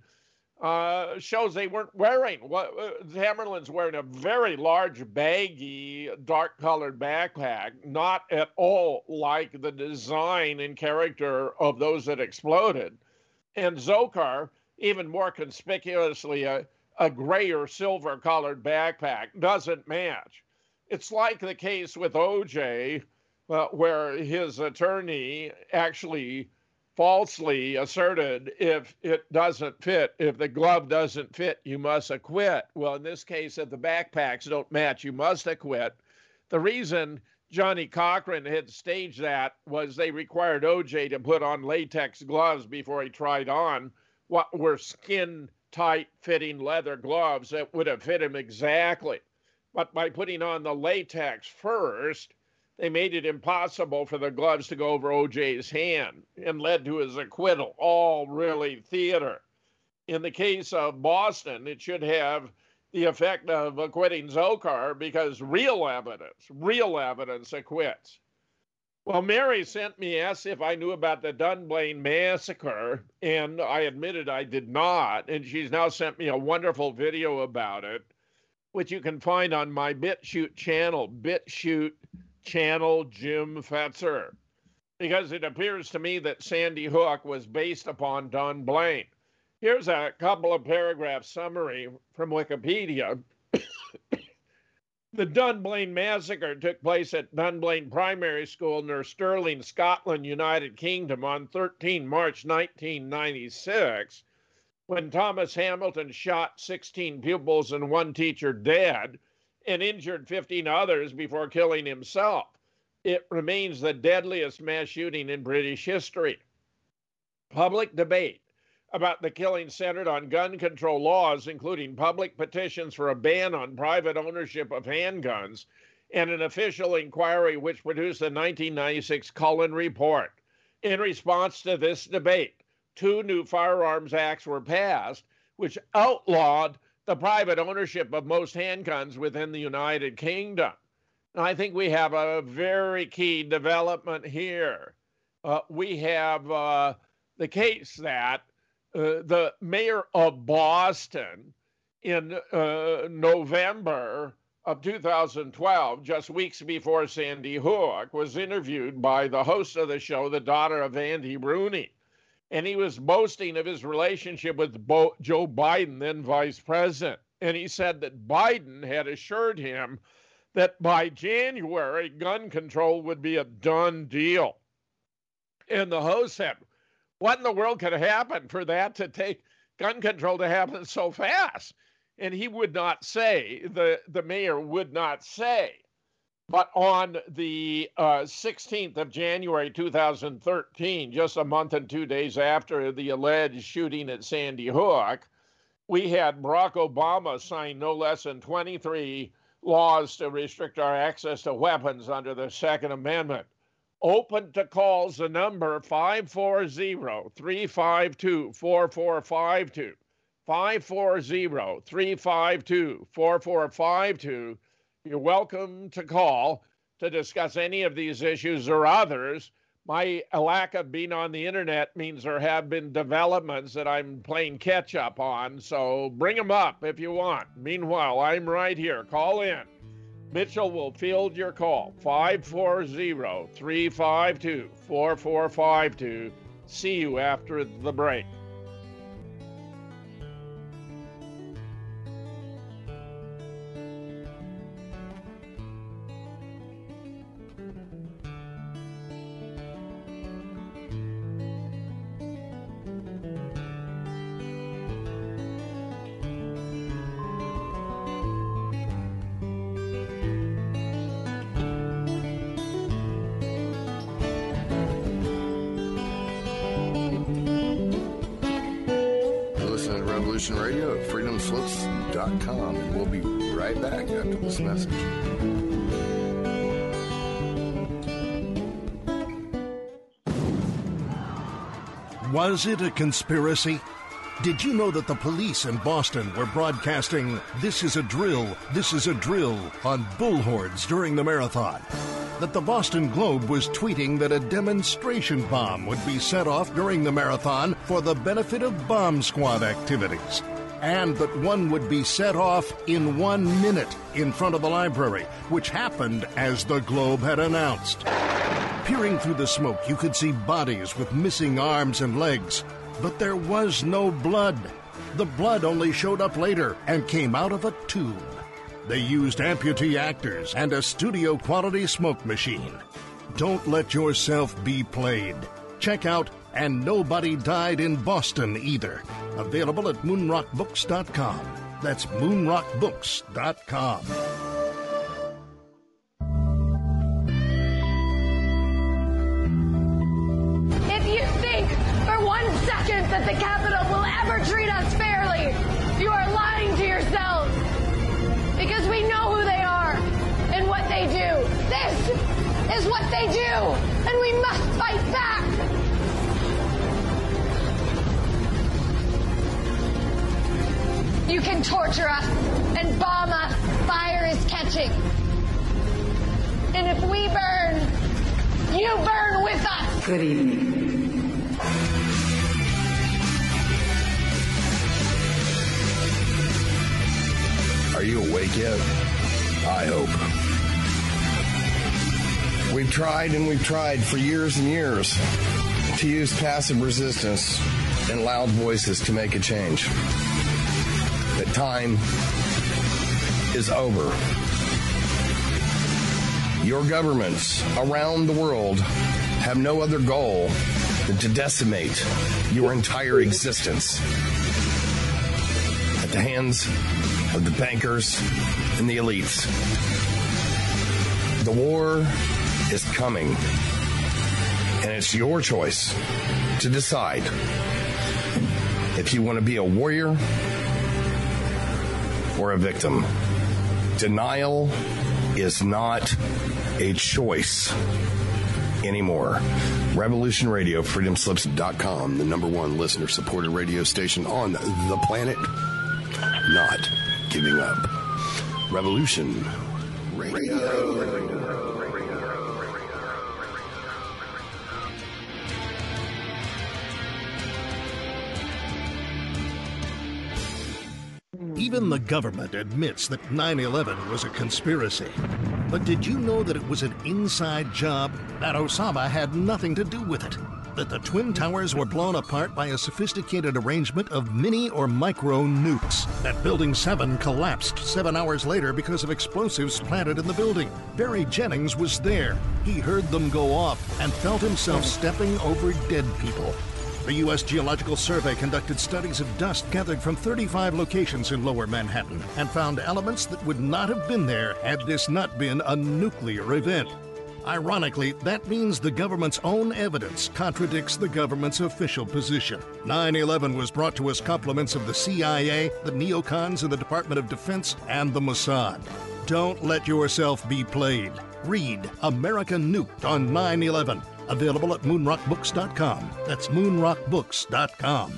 shows they weren't wearing. Tamerlan's wearing a very large, baggy, dark-colored backpack, not at all like the design and character of those that exploded. And Dzhokhar, even more conspicuously, a gray or silver-colored backpack, doesn't match. It's like the case with O.J., where his attorney actually falsely asserted if it doesn't fit, if the glove doesn't fit, you must acquit. Well, in this case, if the backpacks don't match, you must acquit. The reason Johnny Cochran had staged that was they required OJ to put on latex gloves before he tried on what were skin-tight fitting leather gloves that would have fit him exactly. But by putting on the latex first, they made it impossible for the gloves to go over OJ's hand and led to his acquittal. All really theater. In the case of Boston, it should have the effect of acquitting Dzhokhar because real evidence acquits. Well, Mary sent me, asked if I knew about the Dunblane massacre, and I admitted I did not. And she's now sent me a wonderful video about it, which you can find on my BitChute channel, BitChute channel Jim Fetzer, because it appears to me that Sandy Hook was based upon Dunblane. Here's a couple of paragraph summary from Wikipedia. The Dunblane massacre took place at Dunblane Primary School near Stirling, Scotland, United Kingdom on 13 March 1996, when Thomas Hamilton shot 16 pupils and one teacher dead and injured 15 others before killing himself. It remains the deadliest mass shooting in British history. Public debate about the killing centered on gun control laws, including public petitions for a ban on private ownership of handguns, and an official inquiry which produced the 1996 Cullen Report. In response to this debate, 2 new firearms acts were passed, which outlawed the private ownership of most handguns within the United Kingdom. And I think we have a very key development here. We have the case that the mayor of Boston in November of 2012, just weeks before Sandy Hook, was interviewed by the host of the show, the daughter of Andy Rooney. And he was boasting of his relationship with Joe Biden, then vice president. And he said that Biden had assured him that by January, gun control would be a done deal. And the host said, what in the world could happen for that to take gun control to happen so fast? And he would not say, the mayor would not say. But on the 16th of January 2013, just a month and 2 days after the alleged shooting at Sandy Hook, we had Barack Obama sign no less than 23 laws to restrict our access to weapons under the Second Amendment. Open to calls, the number 540-352-4452. 540-352-4452. You're welcome to call to discuss any of these issues or others. My lack of being on the internet means there have been developments that I'm playing catch up on, so bring them up if you want. Meanwhile, I'm right here. Call in. Mitchell will field your call, 540-352-4452. See you after the break. Radio at freedomslips.com, and we'll be right back after this message. Was it a conspiracy? Did you know that the police in Boston were broadcasting "This is a drill, this is a drill" on bullhorns during the marathon? That the Boston Globe was tweeting that a demonstration bomb would be set off during the marathon for the benefit of bomb squad activities? And that one would be set off in 1 minute in front of the library, which happened as the Globe had announced. Peering through the smoke, you could see bodies with missing arms and legs. But there was no blood. The blood only showed up later and came out of a tube. They used amputee actors and a studio-quality smoke machine. Don't let yourself be played. Check out And Nobody Died in Boston Either. Available at moonrockbooks.com. That's moonrockbooks.com. If you think for 1 second that the Capitol will ever treat us fairly, you are lying to yourselves. Because we know who they are and what they do. This is what they do, and we must fight back. You can torture us and bomb us. Fire is catching. And if we burn, you Good evening. Are you awake yet? I hope. We've tried and we've tried for years and years to use passive resistance and loud voices to make a change. But time is over. Your governments around the world have no other goal than to decimate your entire existence at the hands of the bankers and the elites. The war is coming, and it's your choice to decide if you want to be a warrior or a victim. Denial is not a choice anymore. Revolution Radio, freedomslips.com, the number one listener-supported radio station on the planet. Not giving up. Revolution Radio. Even the government admits that 9/11 was a conspiracy. But did you know that it was an inside job? That Osama had nothing to do with it? That the Twin Towers were blown apart by a sophisticated arrangement of mini or micro nukes? That Building 7 collapsed 7 hours later because of explosives planted in the building? Barry Jennings was there. He heard them go off and felt himself stepping over dead people. The U.S. Geological Survey conducted studies of dust gathered from 35 locations in Lower Manhattan and found elements that would not have been there had this not been a nuclear event. Ironically, that means the government's own evidence contradicts the government's official position. 9/11 was brought to us compliments of the CIA, the neocons in the Department of Defense, and the Mossad. Don't let yourself be played. Read America Nuked on 9/11. Available at moonrockbooks.com. That's moonrockbooks.com.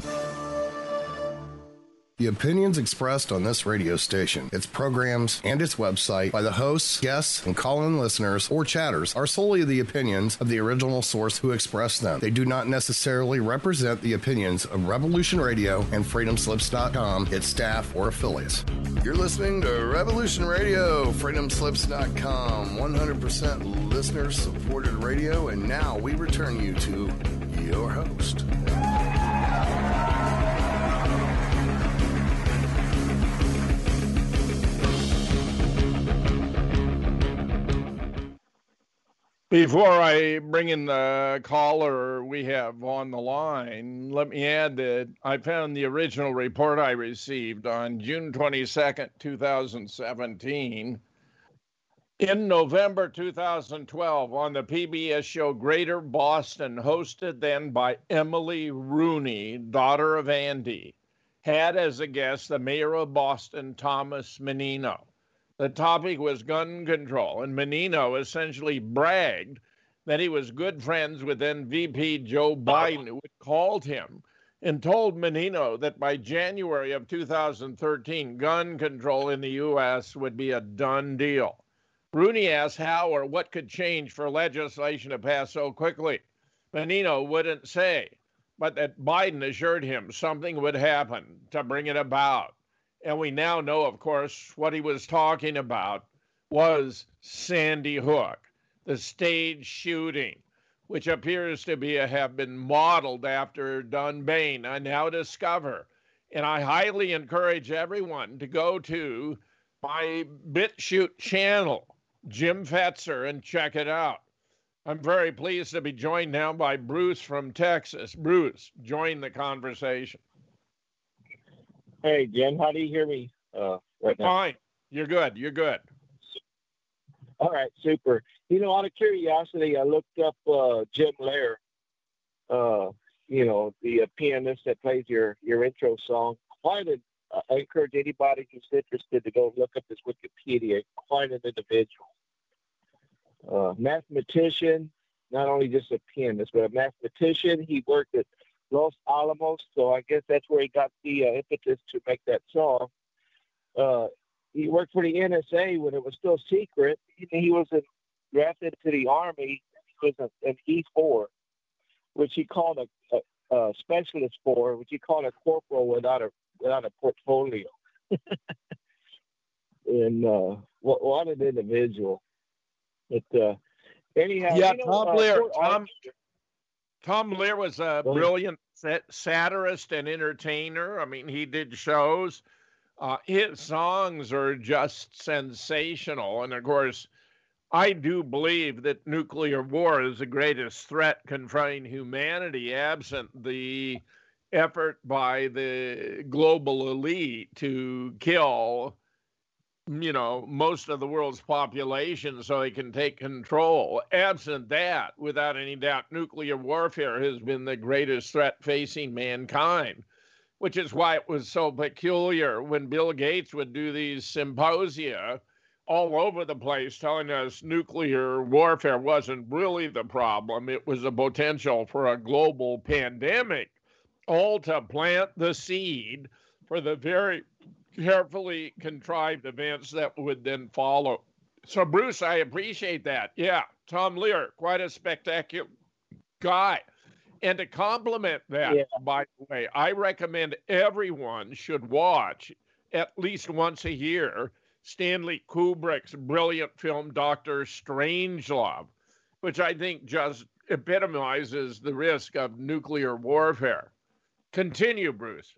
The opinions expressed on this radio station, its programs, and its website by the hosts, guests, and call-in listeners or chatters are solely the opinions of the original source who expressed them. They do not necessarily represent the opinions of Revolution Radio and freedomslips.com, its staff, or affiliates. You're listening to Revolution Radio, freedomslips.com, 100% listener-supported radio, and now we return you to your host. Before I bring in the caller we have on the line, let me add that I found the original report I received on June 22nd, 2017. In November 2012, on the PBS show Greater Boston, hosted then by Emily Rooney, daughter of Andy, had as a guest the mayor of Boston, Thomas Menino. The topic was gun control, and Menino essentially bragged that he was good friends with then VP Joe Biden, who had called him and told Menino that by January of 2013, gun control in the U.S. would be a done deal. Rooney asked how or what could change for legislation to pass so quickly. Menino wouldn't say, but that Biden assured him something would happen to bring it about. And we now know, of course, what he was talking about was Sandy Hook, the stage shooting, which appears to have been modeled after Dunbayne, I now discover. And I highly encourage everyone to go to my BitChute channel, Jim Fetzer, and check it out. I'm very pleased to be joined now by Bruce from Texas. Bruce, join the conversation. Hey, Jim, how do you hear me right now? Fine. You're good. You're good. All right, super. You know, out of curiosity, I looked up Jim Lair, the pianist that plays your intro song. I encourage anybody who's interested to go look up his Wikipedia. Quite an individual. Mathematician, not only just a pianist, but a mathematician. He worked at Los Alamos, so I guess that's where he got the impetus to make that song. He worked for the NSA when it was still secret. He was drafted to the Army. He was an E4. which he called a specialist for, which he called a corporal without a portfolio. And what an individual. But anyhow, yeah, you know, Tom Lear was a brilliant satirist and entertainer. I mean, he did shows. His songs are just sensational. And of course, I do believe that nuclear war is the greatest threat confronting humanity, absent the effort by the global elite to kill, you know, most of the world's population so they can take control. Absent that, without any doubt, nuclear warfare has been the greatest threat facing mankind, which is why it was so peculiar when Bill Gates would do these symposia all over the place telling us nuclear warfare wasn't really the problem. It was a potential for a global pandemic, all to plant the seed for the very carefully contrived events that would then follow. So, Bruce, I appreciate that. Yeah, Tom Lear, quite a spectacular guy. And to complement that, by the way, I recommend everyone should watch at least once a year Stanley Kubrick's brilliant film, Dr. Strangelove, which I think just epitomizes the risk of nuclear warfare. Continue, Bruce.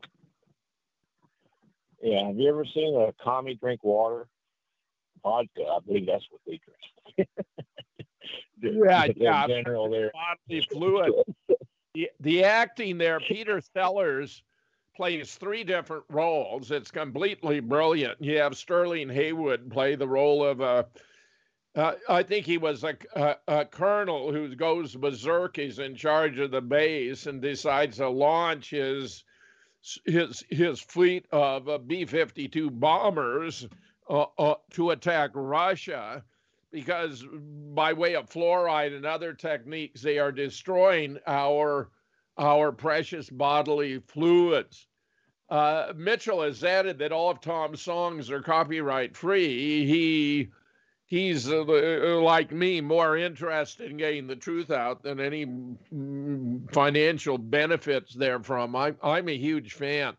Yeah, have you ever seen a commie drink water? Vodka, I believe that's what they drink. Yeah. General there. Bodily fluid. The acting there, Peter Sellers plays three different roles. It's completely brilliant. You have Sterling Haywood play the role of I think he was a colonel who goes berserk. He's in charge of the base and decides to launch his fleet of B-52 bombers to attack Russia, because by way of fluoride and other techniques, they are destroying our precious bodily fluids. Mitchell has added that all of Tom's songs are copyright free. He's like me, more interested in getting the truth out than any financial benefits therefrom. I'm a huge fan.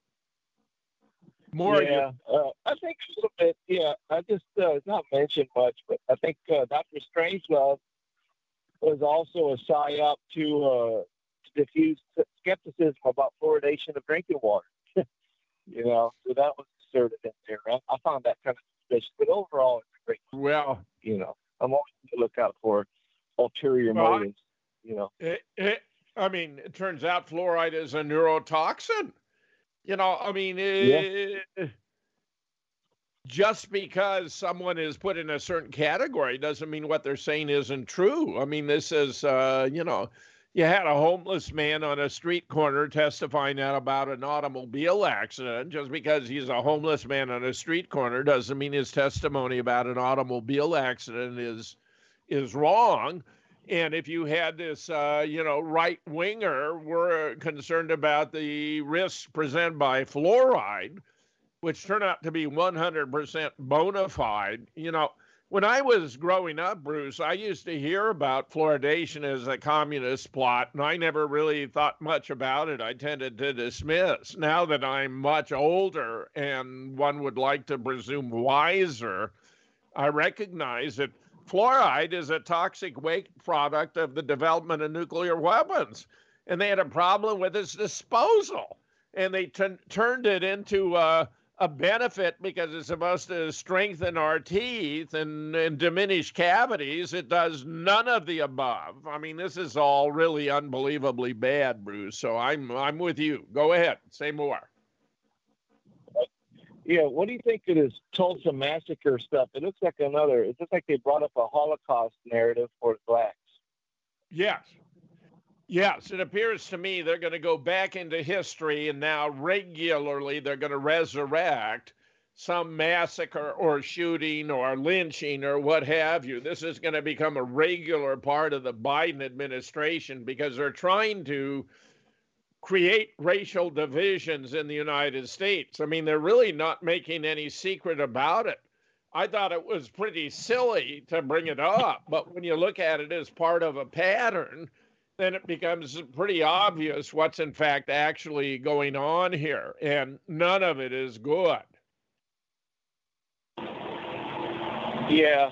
I think a little bit. Yeah, I just it's not mentioned much, but I think Dr. Strangelove was also a psyop to diffuse skepticism about fluoridation of drinking water. You know, so that was inserted in there. I found that kind of suspicious, but overall, it's great. Well, you know, I'm always on the lookout for ulterior motives. You know, I mean, it turns out fluoride is a neurotoxin. You know, I mean, just because someone is put in a certain category doesn't mean what they're saying isn't true. I mean, this is, you know, you had a homeless man on a street corner testifying out about an automobile accident. Just because he's a homeless man on a street corner doesn't mean his testimony about an automobile accident is wrong. And if you had this, you know, right-winger were concerned about the risks presented by fluoride, which turned out to be 100% bona fide, you know, when I was growing up, Bruce, I used to hear about fluoridation as a communist plot, and I never really thought much about it. I tended to dismiss. Now that I'm much older and one would like to presume wiser, I recognize that fluoride is a toxic waste product of the development of nuclear weapons, and they had a problem with its disposal, and they turned it into a benefit because it's supposed to strengthen our teeth and diminish cavities. It does none of the above. I mean, this is all really unbelievably bad, Bruce. So I'm with you. Go ahead. Say more. Yeah, what do you think of this Tulsa massacre stuff? It looks like they brought up a Holocaust narrative for the blacks. Yes, it appears to me they're going to go back into history, and now regularly they're going to resurrect some massacre or shooting or lynching or what have you. This is going to become a regular part of the Biden administration because they're trying to create racial divisions in the United States. I mean, they're really not making any secret about it. I thought it was pretty silly to bring it up, but when you look at it as part of a pattern, then it becomes pretty obvious what's in fact actually going on here, and none of it is good. Yeah,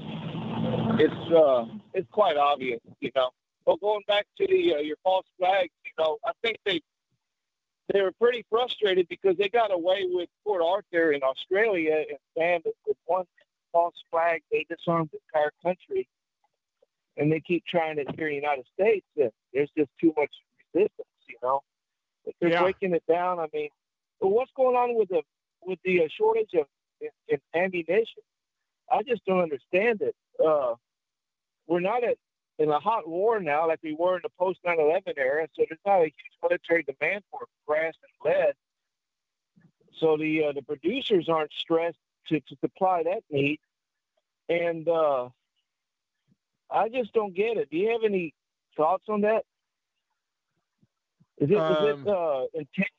it's quite obvious, you know. But going back to the your false flags, you know, I think they were pretty frustrated because they got away with Port Arthur in Australia and banned it with one false flag. They disarmed the entire country, and they keep trying it here in the United States. And there's just too much resistance, you know. If they're breaking it down, I mean, but what's going on with the shortage of in ammunition? I just don't understand it. We're not in a hot war now like we were in the post 9/11 era, so there's not a huge military demand for brass and lead. So the producers aren't stressed to supply that need, and I just don't get it. Do you have any thoughts on that? Is it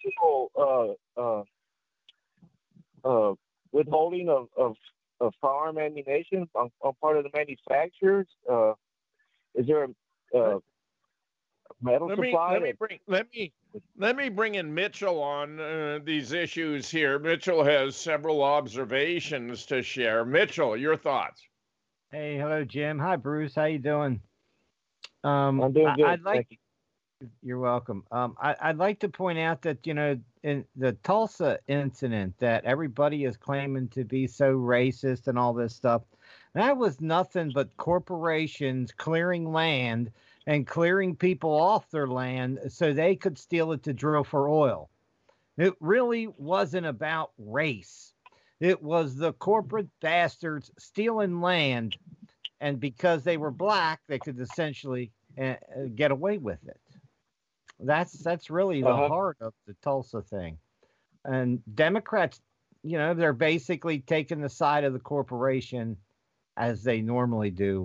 intentional withholding of firearm ammunition on part of the manufacturers? Is there a metal supply? Let me bring in Mitchell on these issues here. Mitchell has several observations to share. Mitchell, your thoughts? Hey, hello, Jim. Hi, Bruce. How you doing? I'm doing good. Thank you. You're welcome. I'd like to point out that, you know, in the Tulsa incident that everybody is claiming to be so racist and all this stuff, that was nothing but corporations clearing land and clearing people off their land so they could steal it to drill for oil. It really wasn't about race. It was the corporate bastards stealing land, and because they were black, they could essentially get away with it. That's really the heart of the Tulsa thing. And Democrats, you know, they're basically taking the side of the corporation as they normally do.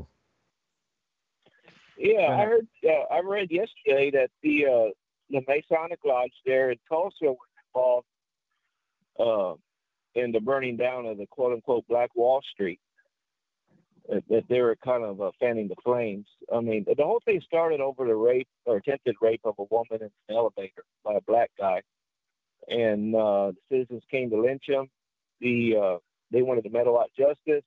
Yeah, I read yesterday that the Masonic Lodge there in Tulsa was involved in the burning down of the quote unquote Black Wall Street. That they were kind of fanning the flames. I mean, the whole thing started over the rape or attempted rape of a woman in an elevator by a black guy, and the citizens came to lynch him. They wanted to metal out justice.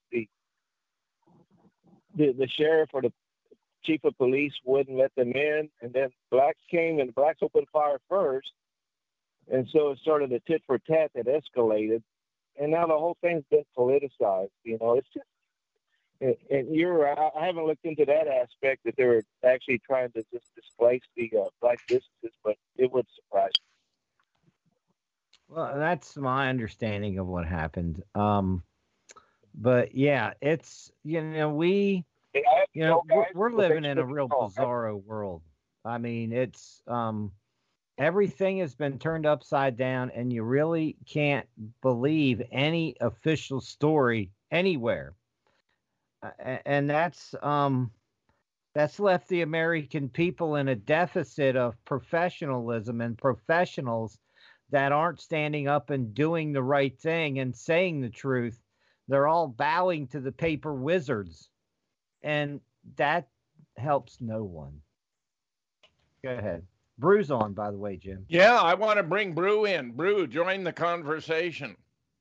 The sheriff or the chief of police wouldn't let them in, and then blacks came, and the blacks opened fire first, and so it started a tit for tat that escalated, and now the whole thing's been politicized. You know, it's just. And you're right. I haven't looked into that aspect that they were actually trying to just displace the black businesses, but it would surprise me. Well, that's my understanding of what happened. But yeah, it's, you know, we're living in a real bizarro world. I mean, it's everything has been turned upside down, and you really can't believe any official story anywhere. And that's left the American people in a deficit of professionalism and professionals that aren't standing up and doing the right thing and saying the truth. They're all bowing to the paper wizards, and that helps no one. Go ahead. Brew's on, by the way, Jim. Yeah, I want to bring Brew in. Brew, join the conversation.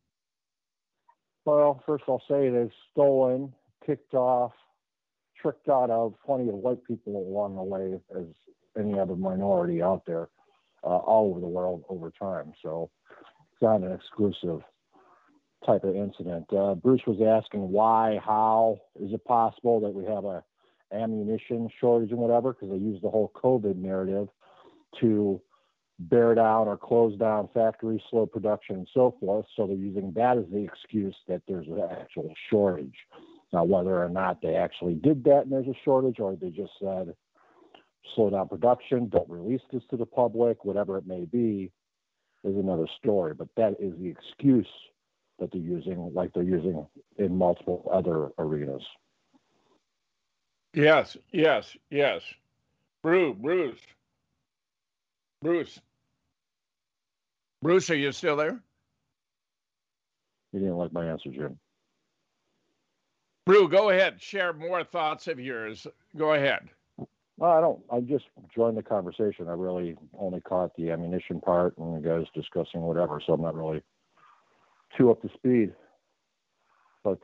Well, first I'll say they've stolen, kicked off, tricked out of plenty of white people along the way, as any other minority out there, all over the world over time. So it's not an exclusive type of incident. Bruce was asking why, how is it possible that we have a ammunition shortage and whatever, because they use the whole COVID narrative to bear down or close down factories, slow production, and so forth. So they're using that as the excuse that there's an actual shortage. Now, whether or not they actually did that and there's a shortage, or they just said, slow down production, don't release this to the public, whatever it may be, is another story. But that is the excuse that they're using, like they're using in multiple other arenas. Yes. Bruce, are you still there? You didn't like my answer, Jim. Brew, go ahead. Share more thoughts of yours. Go ahead. Well, I just joined the conversation. I really only caught the ammunition part and the guys discussing whatever, so I'm not really too up to speed. But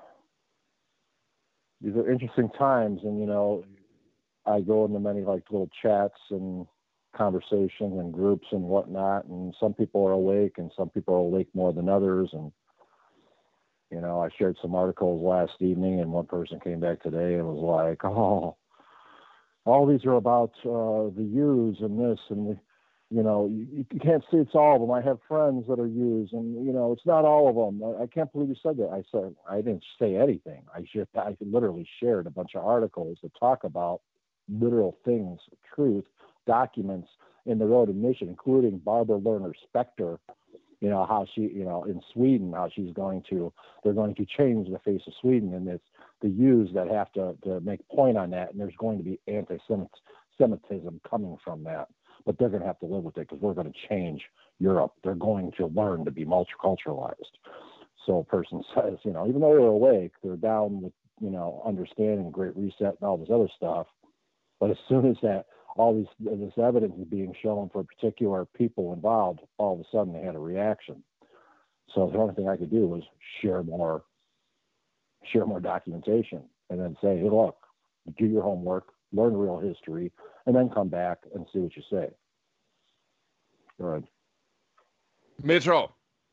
these are interesting times, and, you know, I go into many, like, little chats and conversations and groups and whatnot, and some people are awake and some people are awake more than others. And, you know, I shared some articles last evening, and one person came back today and was like, oh, all these are about the U's and this, and you know, you can't say it's all of them. I have friends that are U's, and you know, it's not all of them. I can't believe you said that. I said I didn't say anything. I literally shared a bunch of articles that talk about literal things, truth, documents in the road and mission, including Barbara Lerner Specter. You know, how she, you know, in Sweden, how they're going to change the face of Sweden, and it's the U's that have to make point on that, and there's going to be anti-Semitism coming from that, but they're going to have to live with it because we're going to change Europe. They're going to learn to be multiculturalized. So a person says, you know, even though they're awake, they're down with, you know, understanding Great Reset and all this other stuff, but as soon as that all this evidence is being shown for particular people involved, all of a sudden they had a reaction. So the only thing I could do was share more documentation, and then say, hey, look, do your homework, learn real history, and then come back and see what you say. Go ahead. Mitchell.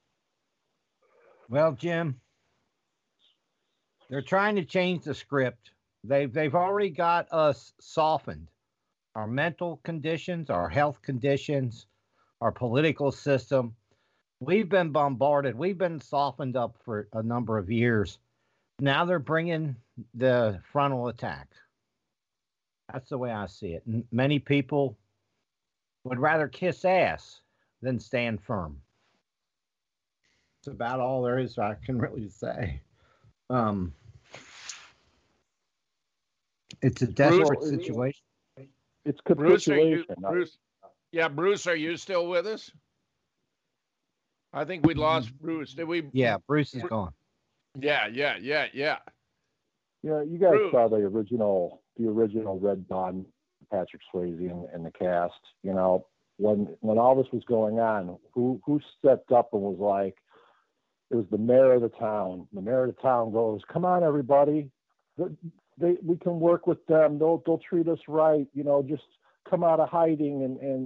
Well, Jim, they're trying to change the script. They've already got us softened. Our mental conditions, our health conditions, our political system. We've been bombarded. We've been softened up for a number of years. Now they're bringing the frontal attack. That's the way I see it. And many people would rather kiss ass than stand firm. It's about all there is I can really say. It's a desperate situation. It's capitulation. Bruce, are you still with us? I think we lost Bruce. Did we? Yeah, Bruce is gone. Yeah. Yeah, you guys saw the original Red Dawn, Patrick Swayze and the cast. You know, when all this was going on, who stepped up and was like, it was the mayor of the town. The mayor of the town goes, "Come on, everybody. We can work with them. They'll treat us right. You know, just come out of hiding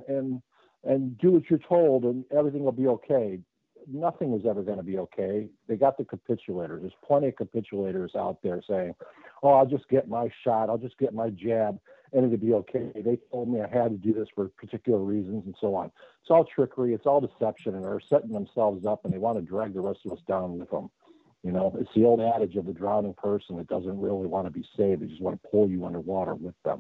and do what you're told, and everything will be okay." Nothing was ever going to be okay. They got the capitulators. There's plenty of capitulators out there saying, "Oh, I'll just get my shot. I'll just get my jab, and it'll be okay. They told me I had to do this for particular reasons," and so on. It's all trickery. It's all deception, and they're setting themselves up, and they want to drag the rest of us down with them. You know, it's the old adage of the drowning person that doesn't really want to be saved. They just want to pull you underwater with them.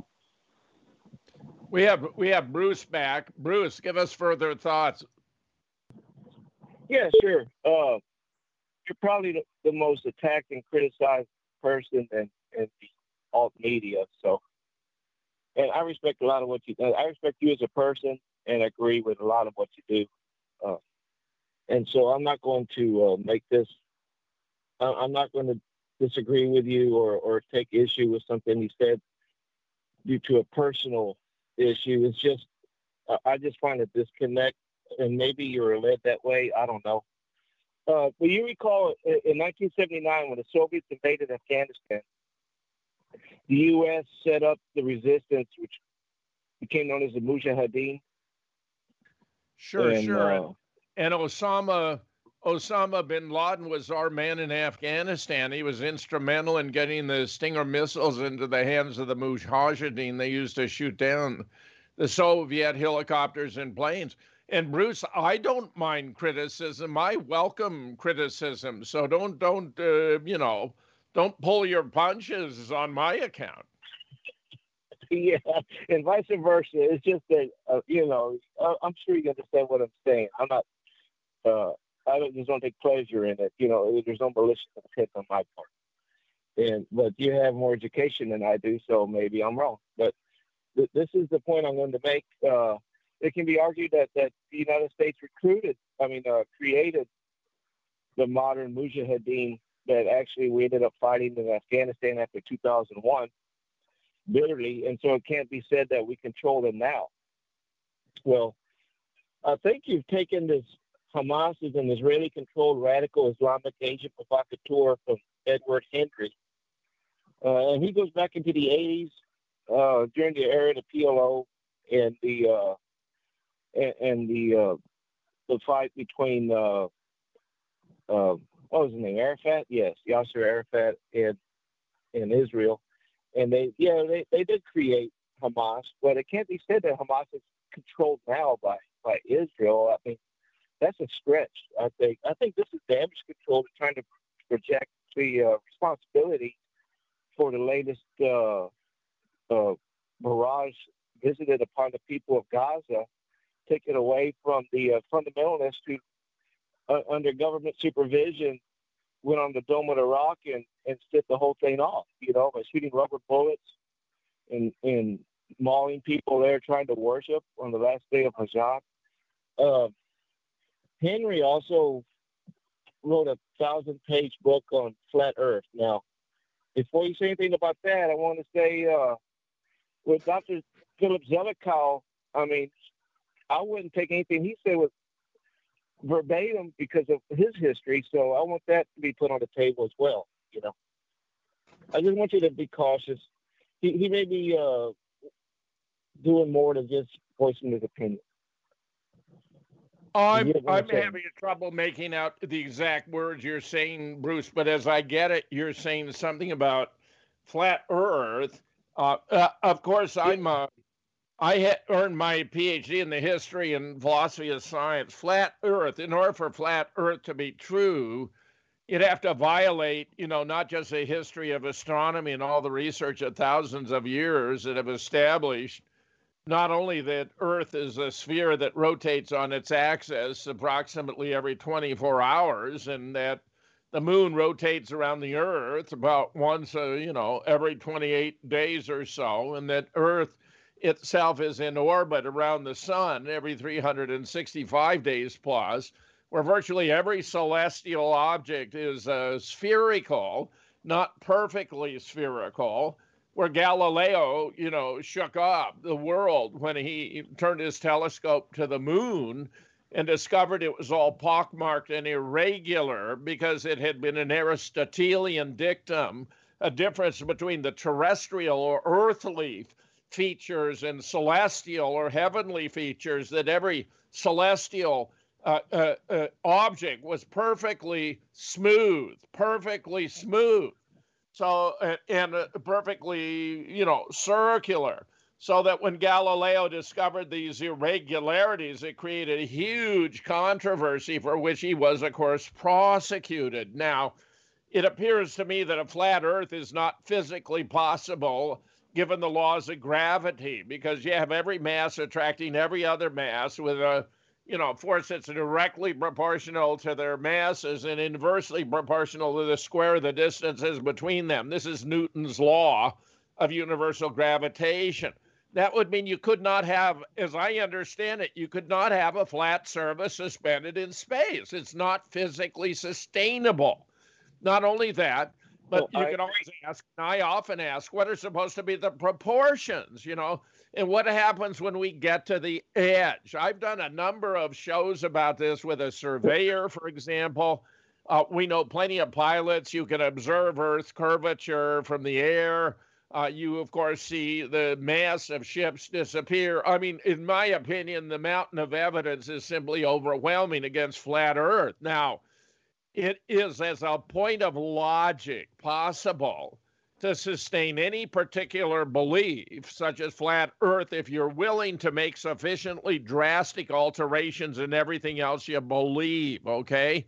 We have Bruce back. Bruce, give us further thoughts. Yeah, sure. You're probably the most attacked and criticized person in the alt media. So, and I respect a lot of what you do. I respect you as a person and agree with a lot of what you do. And so I'm not going to make this. I'm not going to disagree with you or take issue with something you said due to a personal issue. It's just, I just find a disconnect, and maybe you're led that way. I don't know. But you recall in 1979 when the Soviets invaded Afghanistan, the U.S. set up the resistance, which became known as the Mujahideen. Sure. And Osama bin Laden was our man in Afghanistan. He was instrumental in getting the Stinger missiles into the hands of the Mujahideen. They used to shoot down the Soviet helicopters and planes. And Bruce, I don't mind criticism. I welcome criticism. So don't pull your punches on my account. Yeah, and vice versa. It's just that I'm sure you understand what I'm saying. I'm not. I just don't take pleasure in it. You know, there's no malicious intent on my part. But you have more education than I do, so maybe I'm wrong. But this is the point I'm going to make. It can be argued that the United States created the modern Mujahideen that actually we ended up fighting in Afghanistan after 2001. bitterly, and so it can't be said that we control them now. Well, I think you've taken this Hamas is an Israeli-controlled radical Islamic agent provocateur from Edward Henry. And he goes back into the 80s during the era of the PLO and the fight between what was his name, Arafat? Yes, Yasser Arafat and Israel. And they did create Hamas, but it can't be said that Hamas is controlled now by Israel. I mean, that's a stretch. I think this is damage control, trying to project the responsibility for the latest barrage visited upon the people of Gaza, take it away from the fundamentalists who, under government supervision, went on the Dome of the Rock and set the whole thing off, by shooting rubber bullets and mauling people there trying to worship on the last day of Hajj. Henry also wrote a 1,000-page book on flat Earth. Now, before you say anything about that, I want to say with Dr. Philip Zelikow, I mean, I wouldn't take anything he said was verbatim because of his history, so I want that to be put on the table as well, I just want you to be cautious. He may be doing more than just voicing his opinion. I'm having trouble making out the exact words you're saying, Bruce, but as I get it, you're saying something about flat Earth. Of course, I earned my PhD in the history and philosophy of science. Flat Earth, in order for flat Earth to be true, you'd have to violate, not just a history of astronomy and all the research of thousands of years that have established not only that Earth is a sphere that rotates on its axis approximately every 24 hours, and that the moon rotates around the Earth about once, every 28 days or so, and that Earth itself is in orbit around the sun every 365 days plus, where virtually every celestial object is spherical, not perfectly spherical, where Galileo, shook up the world when he turned his telescope to the moon and discovered it was all pockmarked and irregular because it had been an Aristotelian dictum, a difference between the terrestrial or earthly features and celestial or heavenly features, that every celestial object was perfectly smooth. So, and perfectly, circular. So that when Galileo discovered these irregularities, it created a huge controversy for which he was, of course, prosecuted. Now, it appears to me that a flat Earth is not physically possible given the laws of gravity, because you have every mass attracting every other mass with a force that's directly proportional to their masses and inversely proportional to the square of the distances between them. This is Newton's law of universal gravitation. That would mean you could not have, as I understand it, you could not have a flat surface suspended in space. It's not physically sustainable. Not only that, but you can always ask, and I often ask, what are supposed to be the proportions, and what happens when we get to the edge? I've done a number of shows about this with a surveyor, for example. We know plenty of pilots. You can observe Earth's curvature from the air. You, of course, see the mass of ships disappear. I mean, in my opinion, the mountain of evidence is simply overwhelming against flat Earth. Now, it is, as a point of logic, possible to sustain any particular belief, such as flat Earth, if you're willing to make sufficiently drastic alterations in everything else you believe, okay?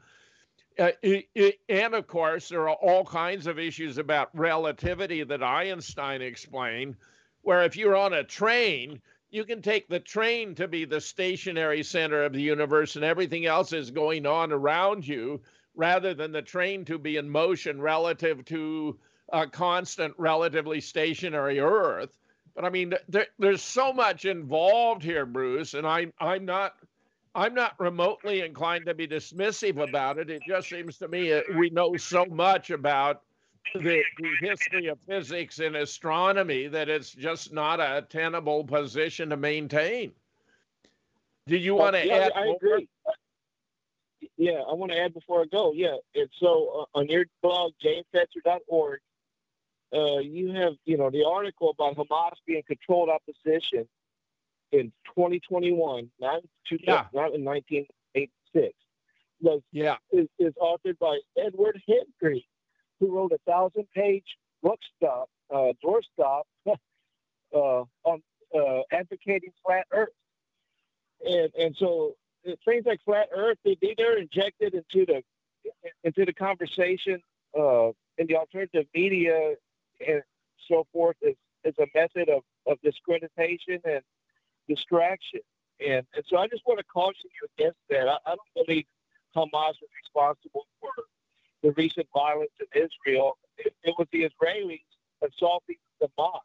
And, of course, there are all kinds of issues about relativity that Einstein explained, where if you're on a train, you can take the train to be the stationary center of the universe and everything else is going on around you, rather than the train to be in motion relative to a constant, relatively stationary Earth. But I mean, there's so much involved here, Bruce, and I'm not remotely inclined to be dismissive about it. It just seems to me we know so much about the history of physics and astronomy that it's just not a tenable position to maintain. Did you want to add? I agree. Yeah, I want to add before I go. Yeah, and so on your blog, jamesfetzer.org, you have, the article about Hamas being controlled opposition in 2021, not in 1986. Is authored by Edward Henry, who wrote a 1,000-page doorstop on advocating flat Earth. And so things like flat Earth, they're injected into the conversation in the alternative media and so forth as a method of discreditation and distraction. And so I just want to caution you against that. I don't believe Hamas is responsible for the recent violence in Israel. It was the Israelis assaulting the mosque.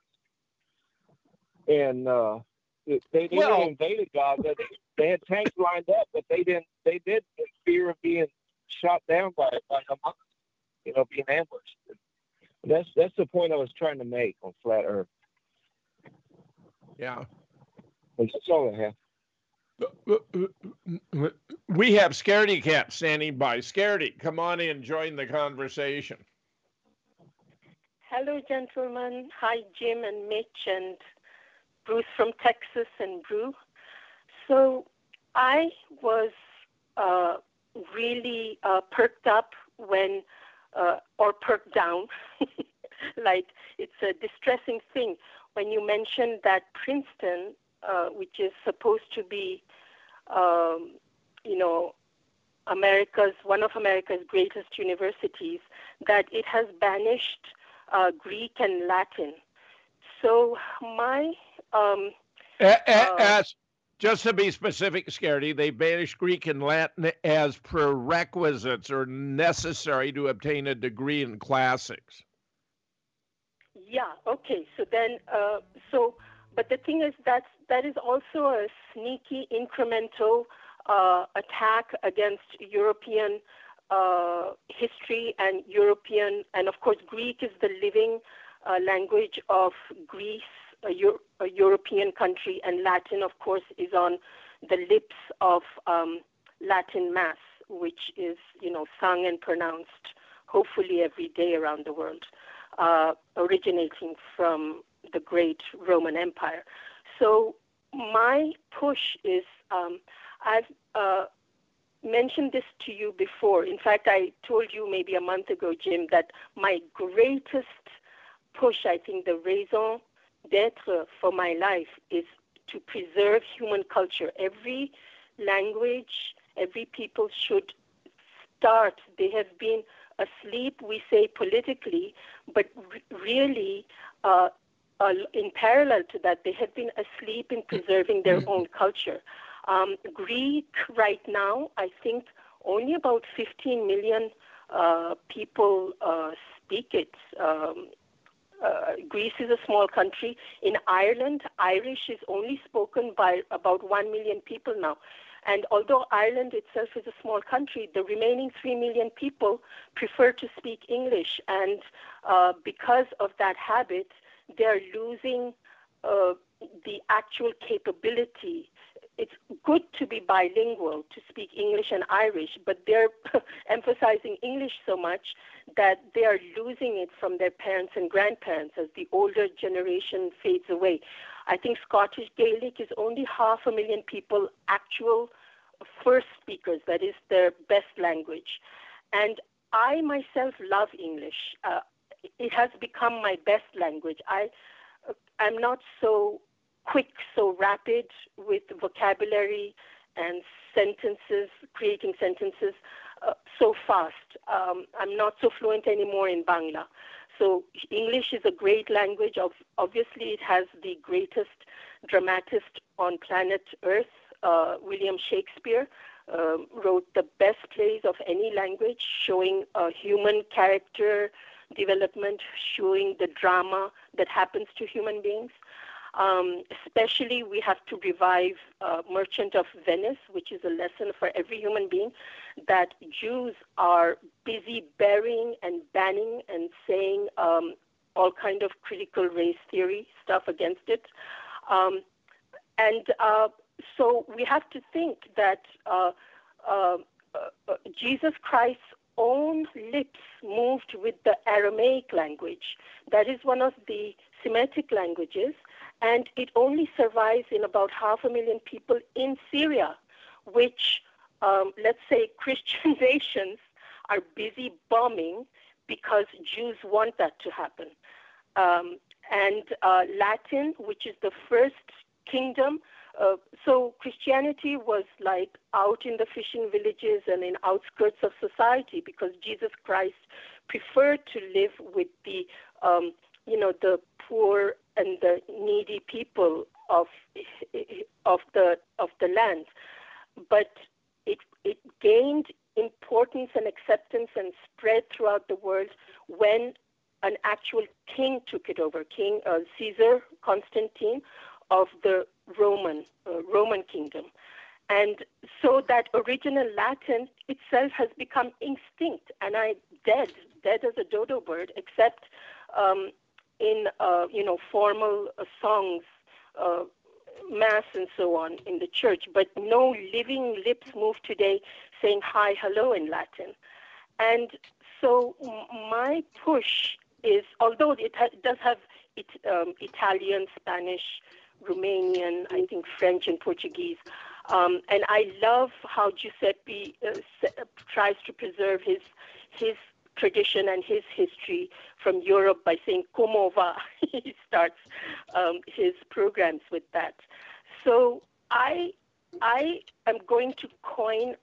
And they really invaded Gaza. They had tanks lined up, but they did in fear of being shot down by Hamas, being ambushed. That's the point I was trying to make on flat Earth. Yeah. That's all I have. We have Scaredy Cat standing by. Scaredy, come on in, join the conversation. Hello, gentlemen. Hi, Jim and Mitch and Bruce from Texas and Brew. So I was really perked up when, or perked down, like it's a distressing thing when you mentioned that Princeton, which is supposed to be, one of America's greatest universities, that it has banished Greek and Latin. So my just to be specific, Scaredy, they banished Greek and Latin as prerequisites or necessary to obtain a degree in classics. Yeah. Okay. So then, but the thing is that is also a sneaky, incremental attack against European history and European, and of course, Greek is the living language of Greece, a European country, and Latin, of course, is on the lips of Latin Mass, which is, sung and pronounced hopefully every day around the world, originating from the great Roman Empire. So my push is, I've mentioned this to you before. In fact, I told you maybe a month ago, Jim, that my greatest push, I think the raison d'etre for my life is to preserve human culture. Every language, every people should start. They have been asleep, we say politically, but really in parallel to that, they have been asleep in preserving their own culture. Greek right now, I think only about 15 million people speak it. Greece is a small country. In Ireland, Irish is only spoken by about 1 million people now. And although Ireland itself is a small country, the remaining 3 million people prefer to speak English. And because of that habit, they're losing the actual capability. It's good to be bilingual, to speak English and Irish, but they're emphasizing English so much that they are losing it from their parents and grandparents as the older generation fades away. I think Scottish Gaelic is only 500,000 people, actual first speakers, that is their best language. And I myself love English. It has become my best language. I'm not so quick, so rapid with vocabulary and sentences, creating sentences so fast. I'm not so fluent anymore in Bangla. So English is a great language. Obviously, it has the greatest dramatist on planet Earth. William Shakespeare wrote the best plays of any language, showing human character development, showing the drama that happens to human beings. Especially, we have to revive Merchant of Venice, which is a lesson for every human being, that Jews are busy burying and banning and saying all kind of critical race theory stuff against it. So we have to think that Jesus Christ's own lips moved with the Aramaic language. That is one of the Semitic languages, and it only survives in about 500,000 people in Syria, which, let's say, Christian nations are busy bombing because Jews want that to happen. Latin, which is the first kingdom. So Christianity was like out in the fishing villages and in outskirts of society, because Jesus Christ preferred to live with the, the poor and the needy people of the land. But it gained importance and acceptance and spread throughout the world when an actual king took it over, King Caesar Constantine of the Roman kingdom. And so that original Latin itself has become extinct, and dead as a dodo bird, except in formal songs, mass and so on in the church, but no living lips move today saying hi, hello in Latin. And so my push is, although it does have Italian, Spanish, Romanian, I think French and Portuguese, and I love how Giuseppe tries to preserve his tradition and his history from Europe by saying "Como va?" He starts his programs with that. So I am going to coin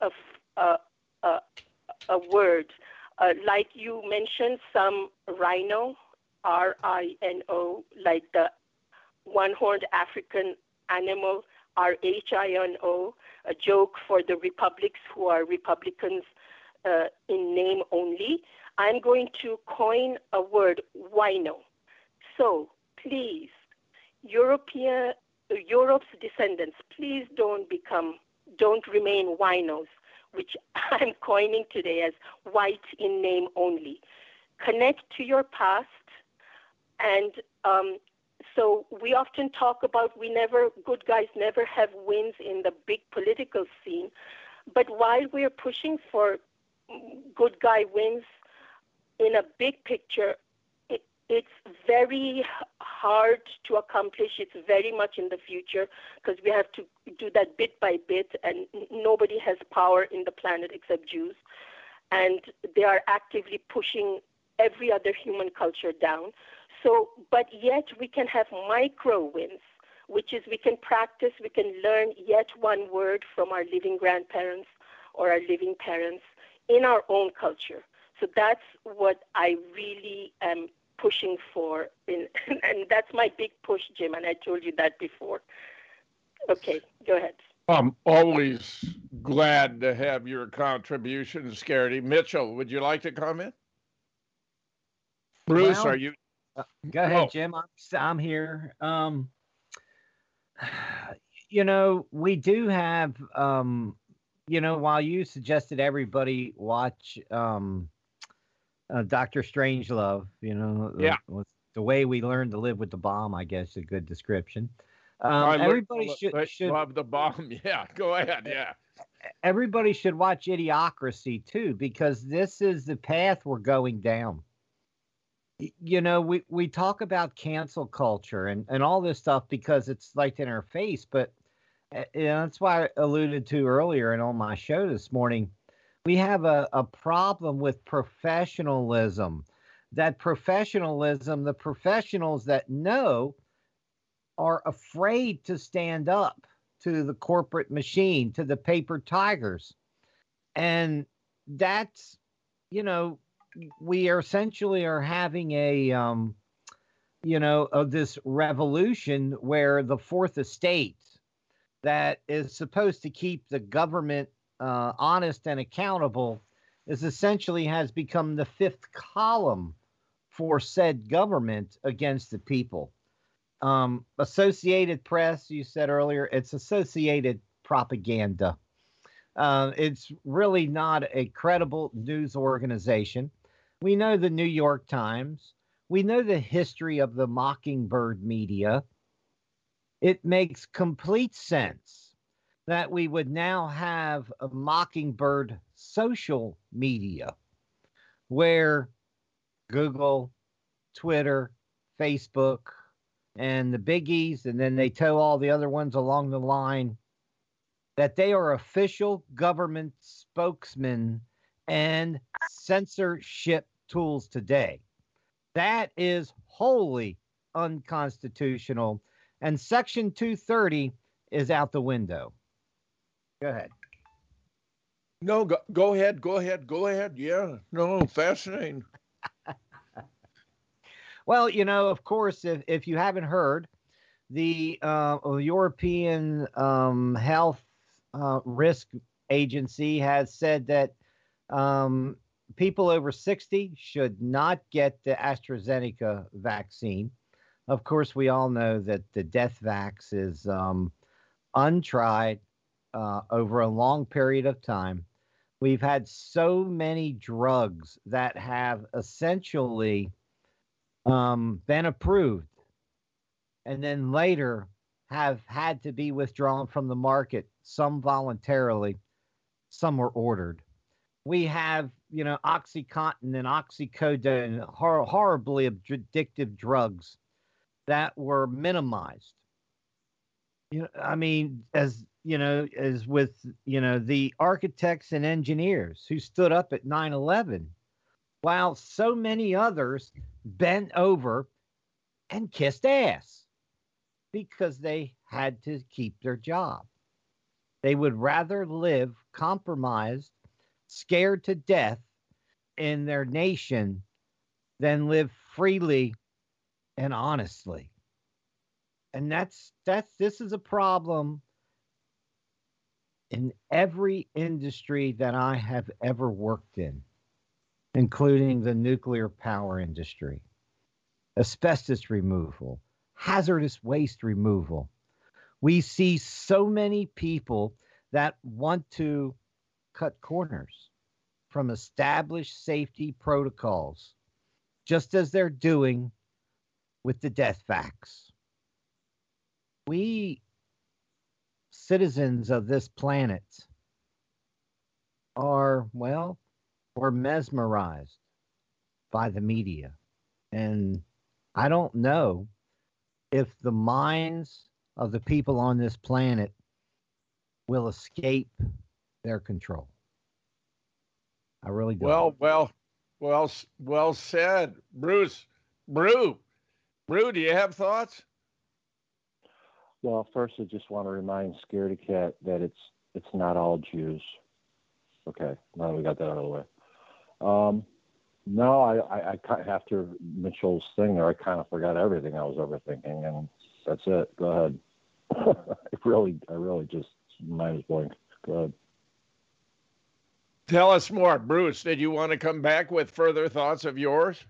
a word, like you mentioned, some rhino, R-I-N-O, like the one-horned African animal, R-H-I-N-O, a joke for the republics who are Republicans in name only. I'm going to coin a word, wino. So please, Europe's descendants, please don't remain winos, which I'm coining today as white in name only. Connect to your past. And so we often talk about good guys never have wins in the big political scene. But while we're pushing for good guy wins in a big picture, it's very hard to accomplish. It's very much in the future, because we have to do that bit by bit, and nobody has power in the planet except Jews. And they are actively pushing every other human culture down. So, but yet we can have micro wins, which is we can practice, we can learn yet one word from our living grandparents or our living parents in our own culture. So that's what I really am pushing for, and that's my big push, Jim, and I told you that before. Okay, go ahead. I'm always glad to have your contribution, Scaredy. Mitchell, would you like to comment? Bruce, are you? Go ahead, Jim. I'm here. We do have, while you suggested everybody watch Dr. Strangelove, the way we learned to live with the bomb, I guess is a good description. Everybody should love the bomb. Yeah, go ahead. Yeah. Everybody should watch Idiocracy too, because this is the path we're going down. We talk about cancel culture and all this stuff because it's like in our face, but that's why I alluded to earlier and on my show this morning. We have a problem with professionalism. The professionals that know are afraid to stand up to the corporate machine, to the paper tigers. And that's, we are essentially having this revolution where the fourth estate that is supposed to keep the government honest and accountable has become the fifth column for said government against the people. Associated Press, you said earlier, it's Associated Propaganda. It's really not a credible news organization. We know the New York Times. We know the history of the Mockingbird media. It makes complete sense that we would now have a Mockingbird social media where Google, Twitter, Facebook, and the biggies, and then they tow all the other ones along the line, that they are official government spokesmen and censorship tools today. That is wholly unconstitutional, and Section 230 is out the window. Go ahead. No, go ahead. Yeah, no, fascinating. Well, you know, of course, if you haven't heard, the European Health Risk Agency has said that people over 60 should not get the AstraZeneca vaccine. Of course, we all know that the Death Vax is untried over a long period of time. We've had so many drugs that have essentially been approved and then later have had to be withdrawn from the market, some voluntarily, some were ordered. We have, you know, OxyContin and oxycodone, horribly addictive drugs that were minimized. You know, I mean, as you know, as with, you know, the architects and engineers who stood up at 9/11, while so many others bent over and kissed ass because they had to keep their job. They would rather live compromised, scared to death in their nation than live freely and honestly. And this is a problem in every industry that I have ever worked in, including the nuclear power industry, asbestos removal, hazardous waste removal. We see so many people that want to cut corners from established safety protocols, just as they're doing with the Death Vax. We citizens of this planet are, well, we're mesmerized by the media. And I don't know if the minds of the people on this planet will escape their control. I really don't. Well said, Bruce. Brew, do you have thoughts? Well, first, I just want to remind Scaredy Cat that it's not all Jews. Okay, now we got that out of the way. No, I after Mitchell's thing there, I kind of forgot everything I was overthinking, and that's it. Go ahead. I really just mind is blank. Go ahead. Tell us more, Bruce. Did you want to come back with further thoughts of yours?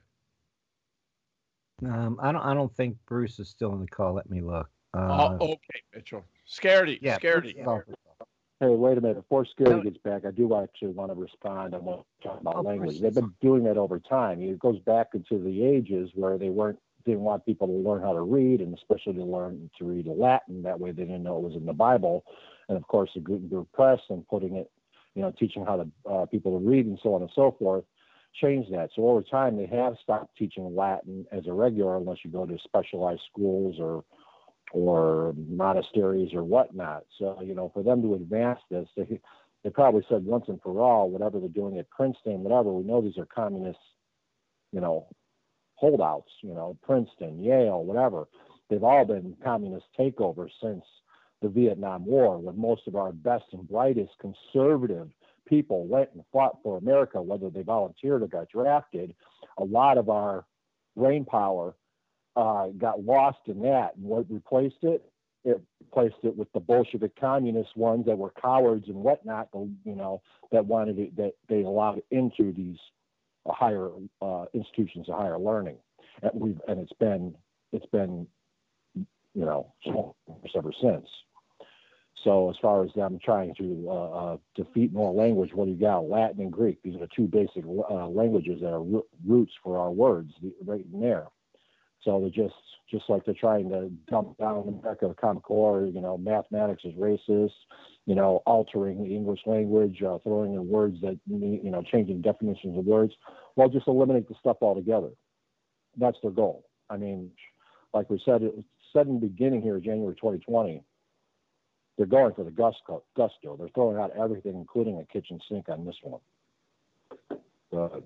I don't think Bruce is still in the call. Let me look. Okay, Mitchell. Scaredy. Yeah, Scaredy. Hey, wait a minute. Before Scaredy gets back, I do actually want to respond on what you're talking about language. They've been doing that over time. It goes back into the ages where they didn't want people to learn how to read, and especially to learn to read Latin. That way they didn't know it was in the Bible. And of course, the Gutenberg Press and putting it, teaching how to people to read and so on and so forth, changed that. So over time, they have stopped teaching Latin as a regular, unless you go to specialized schools or monasteries or whatnot. So, for them to advance this, they probably said once and for all, whatever they're doing at Princeton, whatever, we know these are communist, holdouts, Princeton, Yale, whatever. They've all been communist takeovers since the Vietnam War, when most of our best and brightest conservative people went and fought for America, whether they volunteered or got drafted. A lot of our brain power got lost in that. And what replaced it? It replaced it with the Bolshevik communist ones that were cowards and whatnot, that wanted it, that they allowed into these higher institutions of higher learning. And it's been ever since. So as far as them trying to defeat more language, what do you got? Latin and Greek. These are the two basic languages that are roots for our words right in there. So they're just like they're trying to dump down America, Common Core, mathematics is racist, altering the English language, throwing in words that, changing definitions of words. Well, just eliminate the stuff altogether. That's their goal. I mean, like we said, it was said in the beginning here, January 2020, they're going for the gusto. They're throwing out everything, including a kitchen sink on this one. But,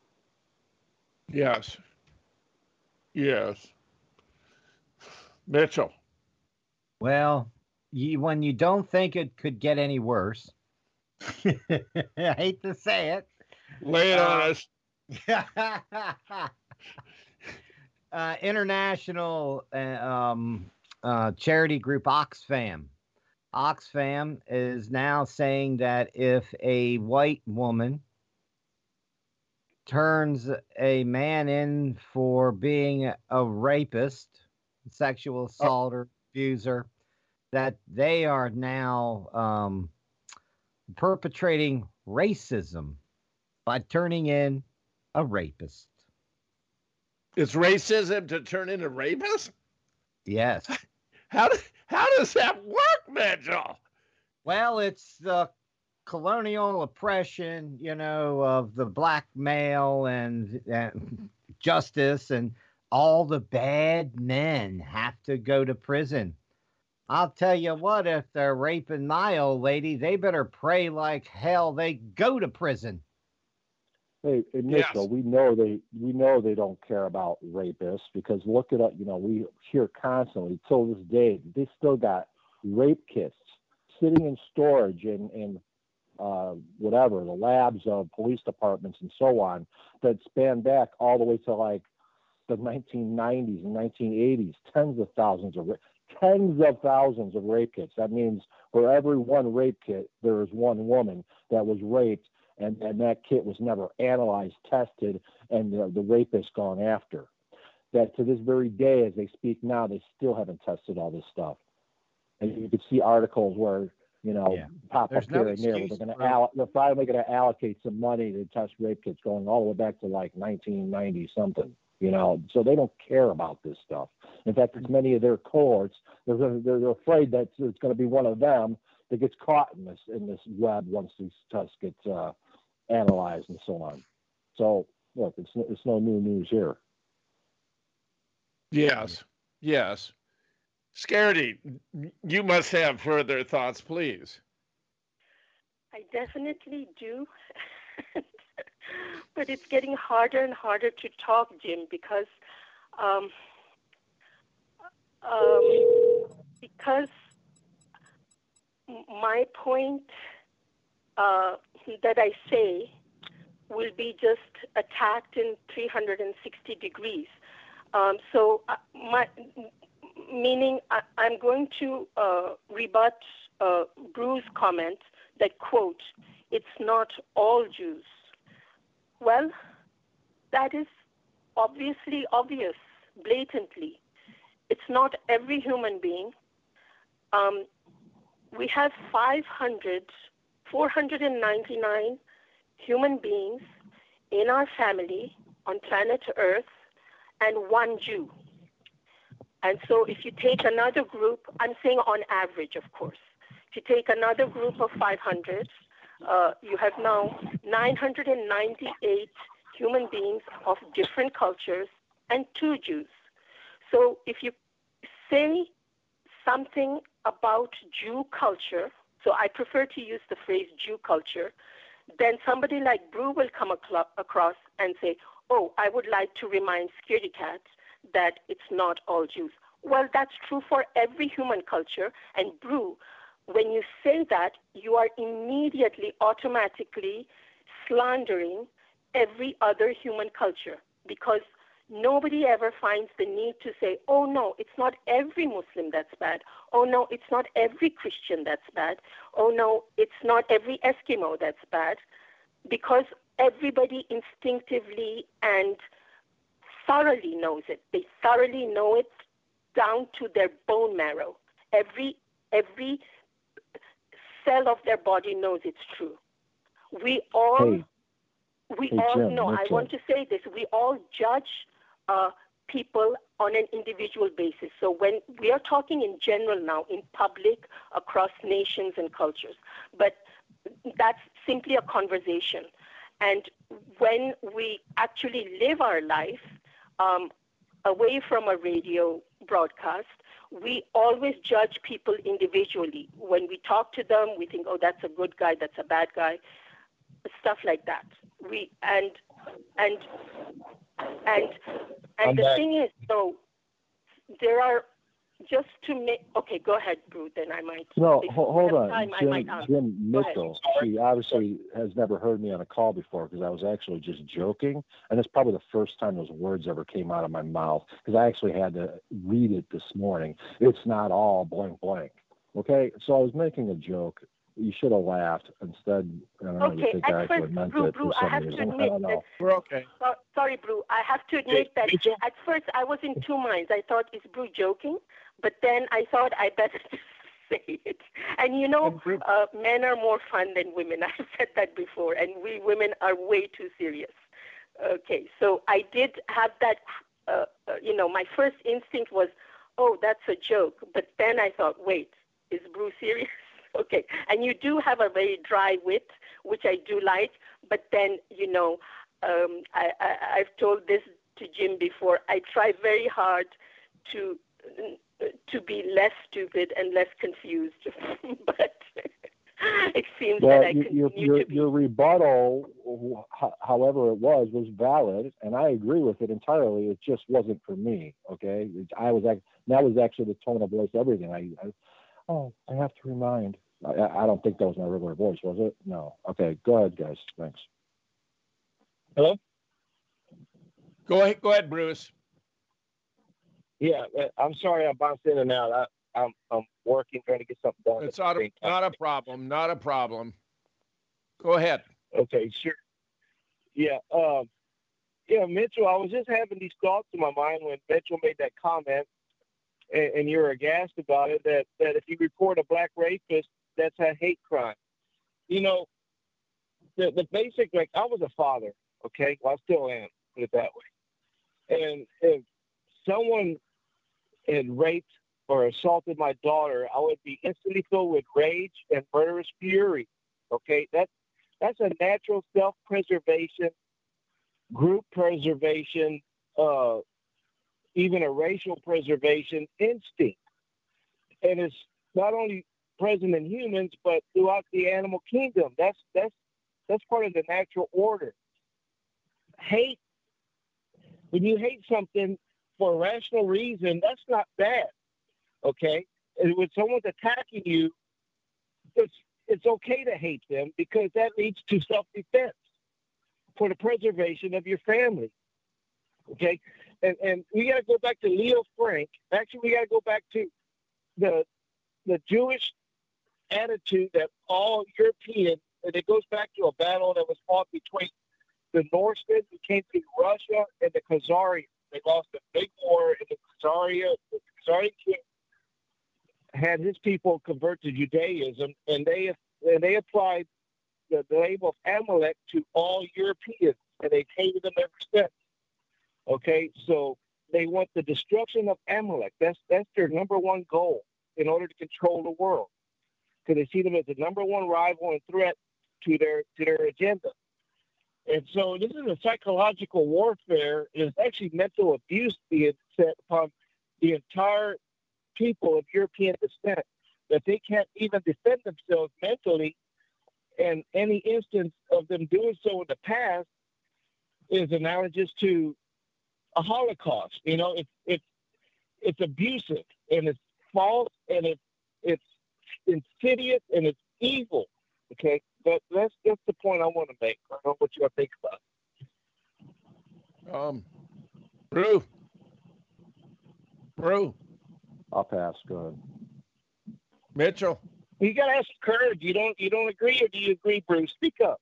Yes. Mitchell. Well, when you don't think it could get any worse, I hate to say it. Lay it on us. International charity group Oxfam. Oxfam is now saying that if a white woman turns a man in for being a rapist, sexual assaulter, abuser, that they are now perpetrating racism by turning in a rapist. It's racism to turn in a rapist? Yes. How does that work, Mitchell? Well, it's the colonial oppression, of the black male and justice, and all the bad men have to go to prison. I'll tell you what, if they're raping my old lady, they better pray like hell they go to prison. Hey, Mitchell, we know they don't care about rapists, because look at it. We hear constantly till this day they still got rape kits sitting in storage in whatever, the labs of police departments and so on, that span back all the way to like the 1990s and 1980s. Tens of thousands of rape kits. That means for every one rape kit, there is one woman that was raped, and that kit was never analyzed, tested, and the rapist gone after. That to this very day, as they speak now, they still haven't tested all this stuff. And you could see articles where, pop There's up no here and there. They're finally going to allocate some money to test rape kits going all the way back to like 1990 something. So they don't care about this stuff. In fact, as many of their cohorts, they're afraid that it's going to be one of them that gets caught in this web once these tests get analyzed and so on. So look, it's no new news here. Yes. Scaredy, you must have further thoughts, please. I definitely do. But it's getting harder and harder to talk, Jim, because my point that I say will be just attacked in 360 degrees. Meaning I'm going to rebut Bruce's comment that, quote, it's not all Jews. Well, that is obviously obvious, blatantly. It's not every human being. We have 499 human beings in our family on planet Earth and one Jew. And so if you take another group, I'm saying on average, of course, if you take another group of 500, you have now 998 human beings of different cultures and 2 Jews. So if you say something about Jew culture, so I prefer to use the phrase Jew culture, then somebody like Brew will come across and say, oh, I would like to remind Scaredy Cat that it's not all Jews. Well, that's true for every human culture. And Brew, when you say that, you are immediately, automatically slandering every other human culture, because nobody ever finds the need to say, oh, no, it's not every Muslim that's bad. Oh, no, it's not every Christian that's bad. Oh, no, it's not every Eskimo that's bad, because everybody instinctively and thoroughly knows it. They thoroughly know it down to their bone marrow. Every cell of their body knows it's true. We all Jim, know. I want to say this. We all judge people on an individual basis. So when we are talking in general now, in public, across nations and cultures, but that's simply a conversation. And when we actually live our life away from a radio broadcast, we always judge people individually. When we talk to them, we think, oh, that's a good guy, that's a bad guy, stuff like that. And the thing is, so there are, just to make, okay, go ahead, Brew, then I might. No, hold on. Time, Jim Mitchell, she obviously has never heard me on a call before because I was actually just joking. And it's probably the first time those words ever came out of my mouth because I actually had to read it this morning. It's not all blank blank. Okay? So I was making a joke. You should have laughed instead. I don't know, you think I actually meant it for some reason. I don't know. We're okay. Sorry, Brew. I have to admit that at first I was in two minds. I thought, is Brew joking? But then I thought I better say it. And you know, men are more fun than women. I've said that before. And we women are way too serious. Okay, so I did have that, my first instinct was, oh, that's a joke. But then I thought, wait, is Brew serious? Okay, and you do have a very dry wit, which I do like, but then, I've told this to Jim before, I try very hard to be less stupid and less confused, but it seems that I continue to be. Your rebuttal, however it was valid, and I agree with it entirely. It just wasn't for me, okay? That was actually the tone of voice, everything. I have to remind. I don't think that was my regular voice, was it? No. Okay, go ahead, guys. Thanks. Hello? Go ahead, Bruce. Yeah, I'm sorry I bounced in and out. I'm working, trying to get something done. It's not a problem. Not a problem. Go ahead. Okay, sure. Yeah, Mitchell, I was just having these thoughts in my mind when Mitchell made that comment, and you were aghast about it, that if you report a black rapist, that's a hate crime. The basic, like, I was a father, okay? Well, I still am, put it that way. And if someone had raped or assaulted my daughter, I would be instantly filled with rage and murderous fury, okay? That's a natural self-preservation, group preservation, even a racial preservation instinct. And it's not only present in humans, but throughout the animal kingdom. That's part of the natural order. Hate, when you hate something for a rational reason, that's not bad, okay? And when someone's attacking you, it's okay to hate them because that leads to self-defense for the preservation of your family, okay? And we got to go back to Leo Frank. Actually, we got to go back to the Jewish attitude that all Europeans, and it goes back to a battle that was fought between the Norsemen who came to Russia and the Khazarians. They lost a big war in the Khazarian king had his people convert to Judaism, and they applied the label of Amalek to all Europeans, and they've hated them ever since. Okay, so they want the destruction of Amalek. That's their number one goal in order to control the world, because they see them as the number one rival and threat to their agenda. And so this is a psychological warfare. It's actually mental abuse being set upon the entire people of European descent, that they can't even defend themselves mentally. And any instance of them doing so in the past is analogous to a Holocaust. It's abusive, and it's false, and it's insidious, and it's evil. Okay, but that's the point I want to make. I don't know what you think about it. Brew. I'll pass. Go ahead. Mitchell. You got to have some courage. You don't agree, or do you agree, Bruce? Speak up.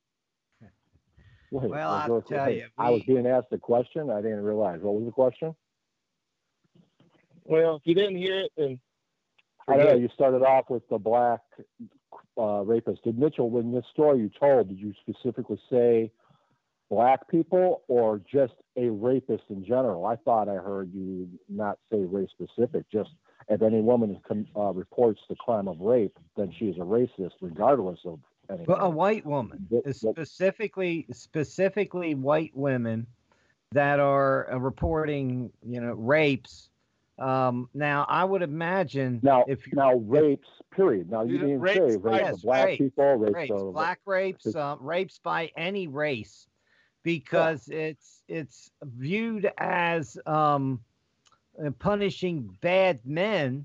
Well, I'll tell you. I was being asked a question. I didn't realize. What was the question? Well, if you didn't hear it, then I don't know. You started off with the black rapist. Did Mitchell, in this story you told, did you specifically say black people or just a rapist in general? I thought I heard you not say race specific. Just if any woman reports the crime of rape, then she is a racist, regardless of anything. But a white woman, specifically white women that are reporting, rapes. Now, I would imagine rapes, period. Now, you didn't say rape of black people, rapes, black rapes, rapes by any race, because it's viewed as punishing bad men.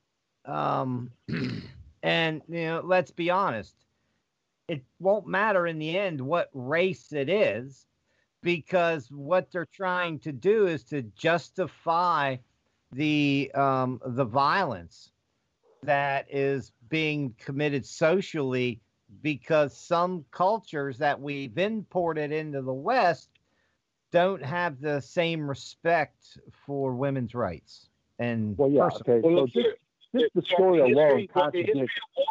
And, let's be honest, it won't matter in the end what race it is, because what they're trying to do is to justify the violence that is being committed socially, because some cultures that we've imported into the West don't have the same respect for women's rights. And so just the story alone contradicts.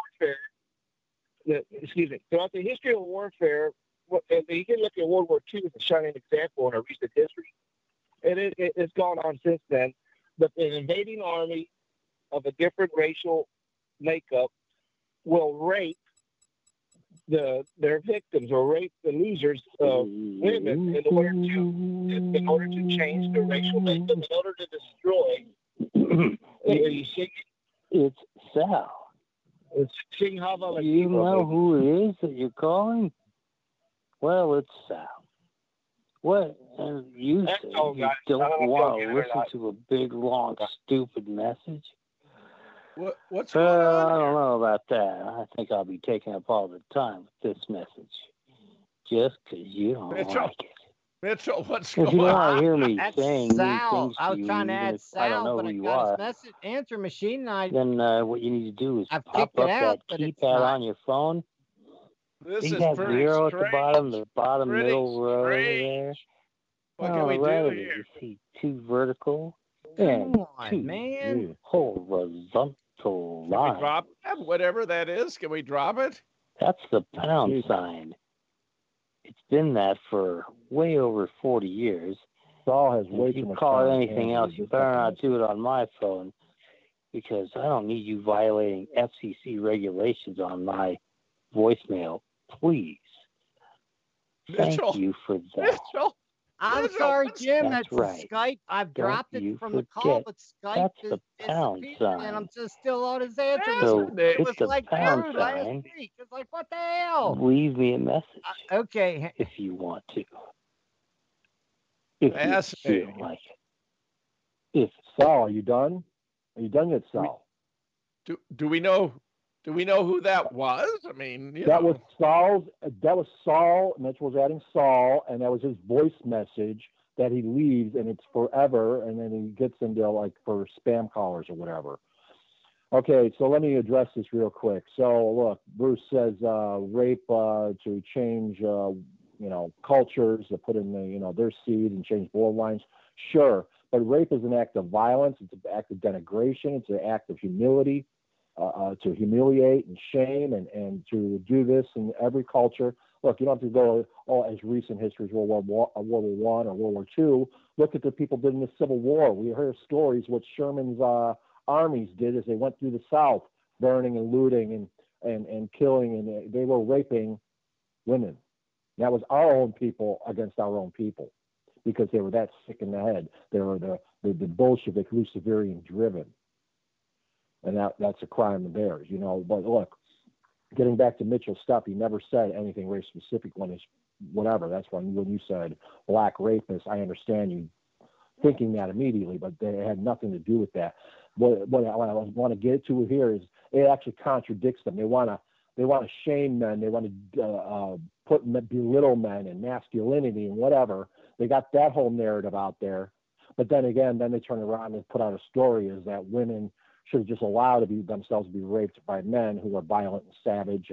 Throughout the history of warfare, you can look at World War II as a shining example in our recent history, and it's gone on since then. But an invading army of a different racial makeup will rape their victims or rape the losers, women, in order to change the racial makeup, in order to destroy. It's Sal. Do you know who it is that you're calling? Well, it's Sal. What? And you say you don't want to listen to a big, long, stupid message? What's going on? I don't know about that. I think I'll be taking up all the time with this message, just because you don't like it. Mitchell, what's going on? If you don't want to hear me saying Sal. things I was trying to add Sal, I don't know but who I you got are, his answer machine. Then what you need to do is pop up out, that keypad on your phone. This you is got pretty zero strange. at the bottom Pretty middle row strange. there. What can we do here? You see two vertical Come and on, two man. horizontal Can we lines. drop that? Whatever that is, can we drop it? That's the pound sign. It's been that for way over 40 years. Saul has way if too you much call it time. anything else, you better not do it on my phone, because I don't need you violating FCC regulations on my voicemail. Please. Mitchell, Thank you for that. Mitchell, I'm sorry, Jim. That's That's right. Skype. I've Don't dropped you it from the call, forget. but Skype That's is the pound disappearing, sign. and I'm just still on his answer So machine. It hit was the like pound Drew last sign. week. It's like, what the hell? Leave me a message Okay. if you want to. If you Fascinating. feel like it. Sal, are you done? Are you done yet, Sal? Do we know who that was? I mean, that was Saul's. That was Saul. Mitchell was adding Saul, and that was his voice message that he leaves, and it's forever, and then he gets into like for spam callers or whatever. Okay, so let me address this real quick. So look, Bruce says rape to change, cultures, to put in the, their seed and change bloodlines. Sure, but rape is an act of violence. It's an act of denigration. It's an act of humility, to humiliate and shame, and to do this in every culture. Look, you don't have to go as recent history as World War I or World War II. Look at the people did in the Civil War. We heard stories what Sherman's armies did as they went through the South, burning and looting and killing, and they were raping women. That was our own people against our own people, because they were that sick in the head. They were the Bolshevik, Luciferian driven. And that's a crime of theirs, But look, getting back to Mitchell's stuff, he never said anything race specific when it's whatever. That's when you said black rapist, I understand you thinking that immediately, but they had nothing to do with that. What I want to get to here is it actually contradicts them. They want to shame men. They want to belittle men and masculinity and whatever. They got that whole narrative out there. But then again, they turn around and put out a story is that women should just allow themselves to be raped by men who are violent and savage and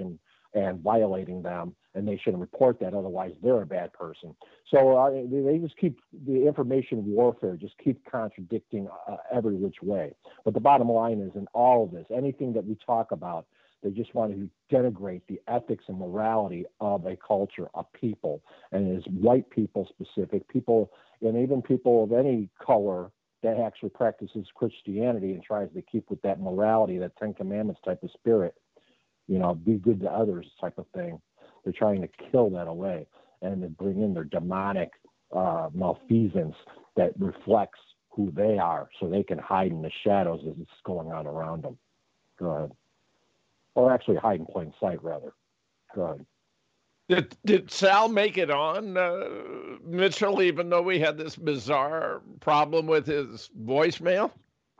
and violating them, and they shouldn't report that, otherwise they're a bad person. So they just keep the information warfare, just keep contradicting every which way. But the bottom line is, in all of this, anything that we talk about, they just want to denigrate the ethics and morality of a culture, a people, and it is white people specific, people, and even people of any color that actually practices Christianity and tries to keep with that morality, that Ten Commandments type of spirit, you know, be good to others type of thing. They're trying to kill that away, and they bring in their demonic malfeasance that reflects who they are, so they can hide in the shadows as it's going on around them. Go ahead. Or actually hide in plain sight, rather. Go ahead. Did Sal make it on, Mitchell, even though we had this bizarre problem with his voicemail?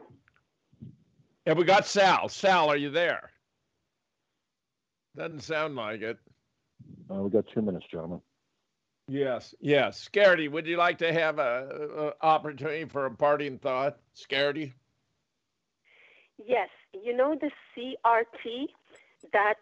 Yeah, we got Sal. Sal, are you there? Doesn't sound like it. We got 2 minutes, gentlemen. Yes. Scaredy, would you like to have a opportunity for a parting thought? Scaredy? Yes. You know the CRT that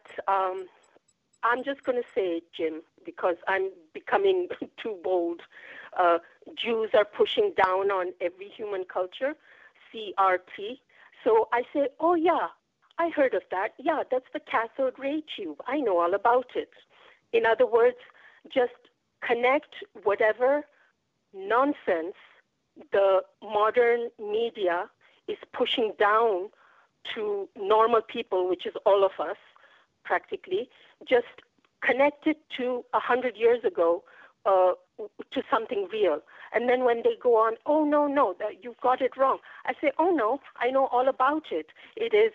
I'm just going to say it, Jim, because I'm becoming too bold. Jews are pushing down on every human culture, CRT. So I say, oh, yeah, I heard of that. Yeah, that's the cathode ray tube. I know all about it. In other words, just connect whatever nonsense the modern media is pushing down to normal people, which is all of us, practically, just connect it to 100 years ago, to something real. And then when they go on, oh, no, that you've got it wrong. I say, oh, no, I know all about it. It is,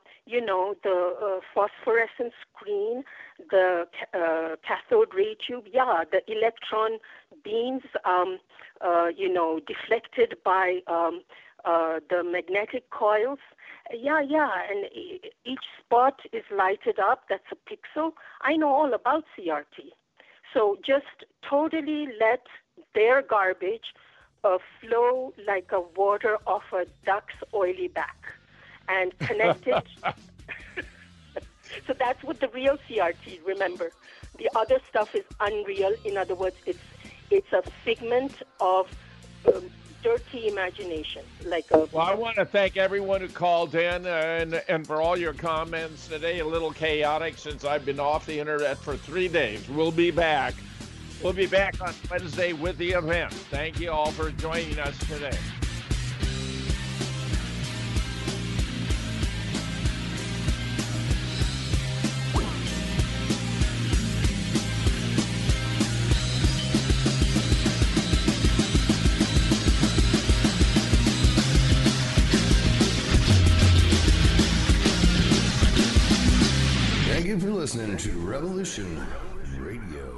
the phosphorescent screen, the cathode ray tube, the electron beams, deflected by the magnetic coils. And each spot is lighted up. That's a pixel. I know all about CRT. So just totally let their garbage flow like a water off a duck's oily back and connect it. So that's what the real CRT, remember. The other stuff is unreal. In other words, it's a figment of dirty imagination. Well, I want to thank everyone who called in and for all your comments today. A little chaotic since I've been off the internet for 3 days. We'll be back. We'll be back on Wednesday with the event. Thank you all for joining us today. Thank you for listening to Revolution Radio.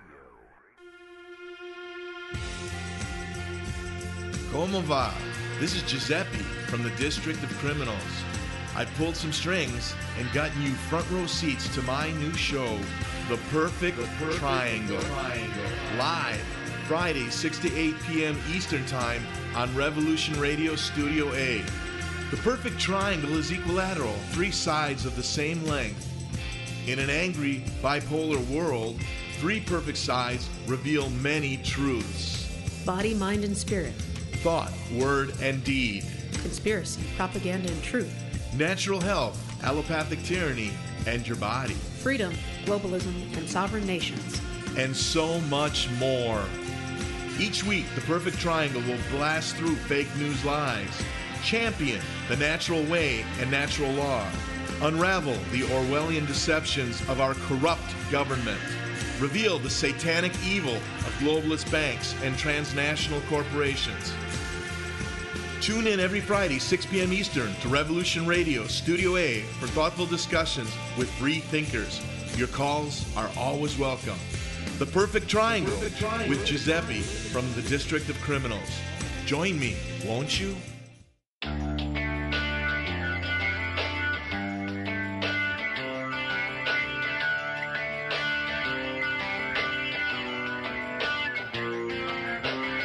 Como va? This is Giuseppe from the District of Criminals. I pulled some strings and gotten you front row seats to my new show, The Perfect Triangle. Live, Friday, 6 to 8 p.m. Eastern Time on Revolution Radio Studio A. The Perfect Triangle is equilateral, 3 sides of the same length. In an angry, bipolar world, 3 perfect sides reveal many truths. Body, mind, and spirit. Thought, word, and deed. Conspiracy, propaganda, and truth. Natural health, allopathic tyranny, and your body. Freedom, globalism, and sovereign nations. And so much more. Each week, the Perfect Triangle will blast through fake news lies, champion the natural way and natural law, unravel the Orwellian deceptions of our corrupt government, reveal the satanic evil of globalist banks and transnational corporations. Tune in every Friday, 6 p.m. Eastern to Revolution Radio Studio A for thoughtful discussions with free thinkers. Your calls are always welcome. The Perfect Triangle with Giuseppe from the District of Criminals. Join me, won't you?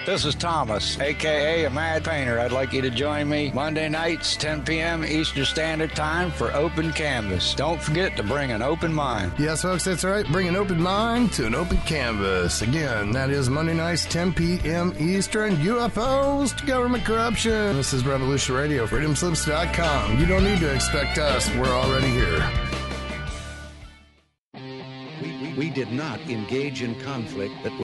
This is Thomas, a.k.a. a Mad Painter. I'd like you to join me Monday nights, 10 p.m. Eastern Standard Time for Open Canvas. Don't forget to bring an open mind. Yes, folks, that's right. Bring an open mind to an open canvas. Again, that is Monday nights, 10 p.m. Eastern. UFOs to government corruption. This is Revolution Radio, freedomslips.com. You don't need to expect us. We're already here. We did not engage in conflict that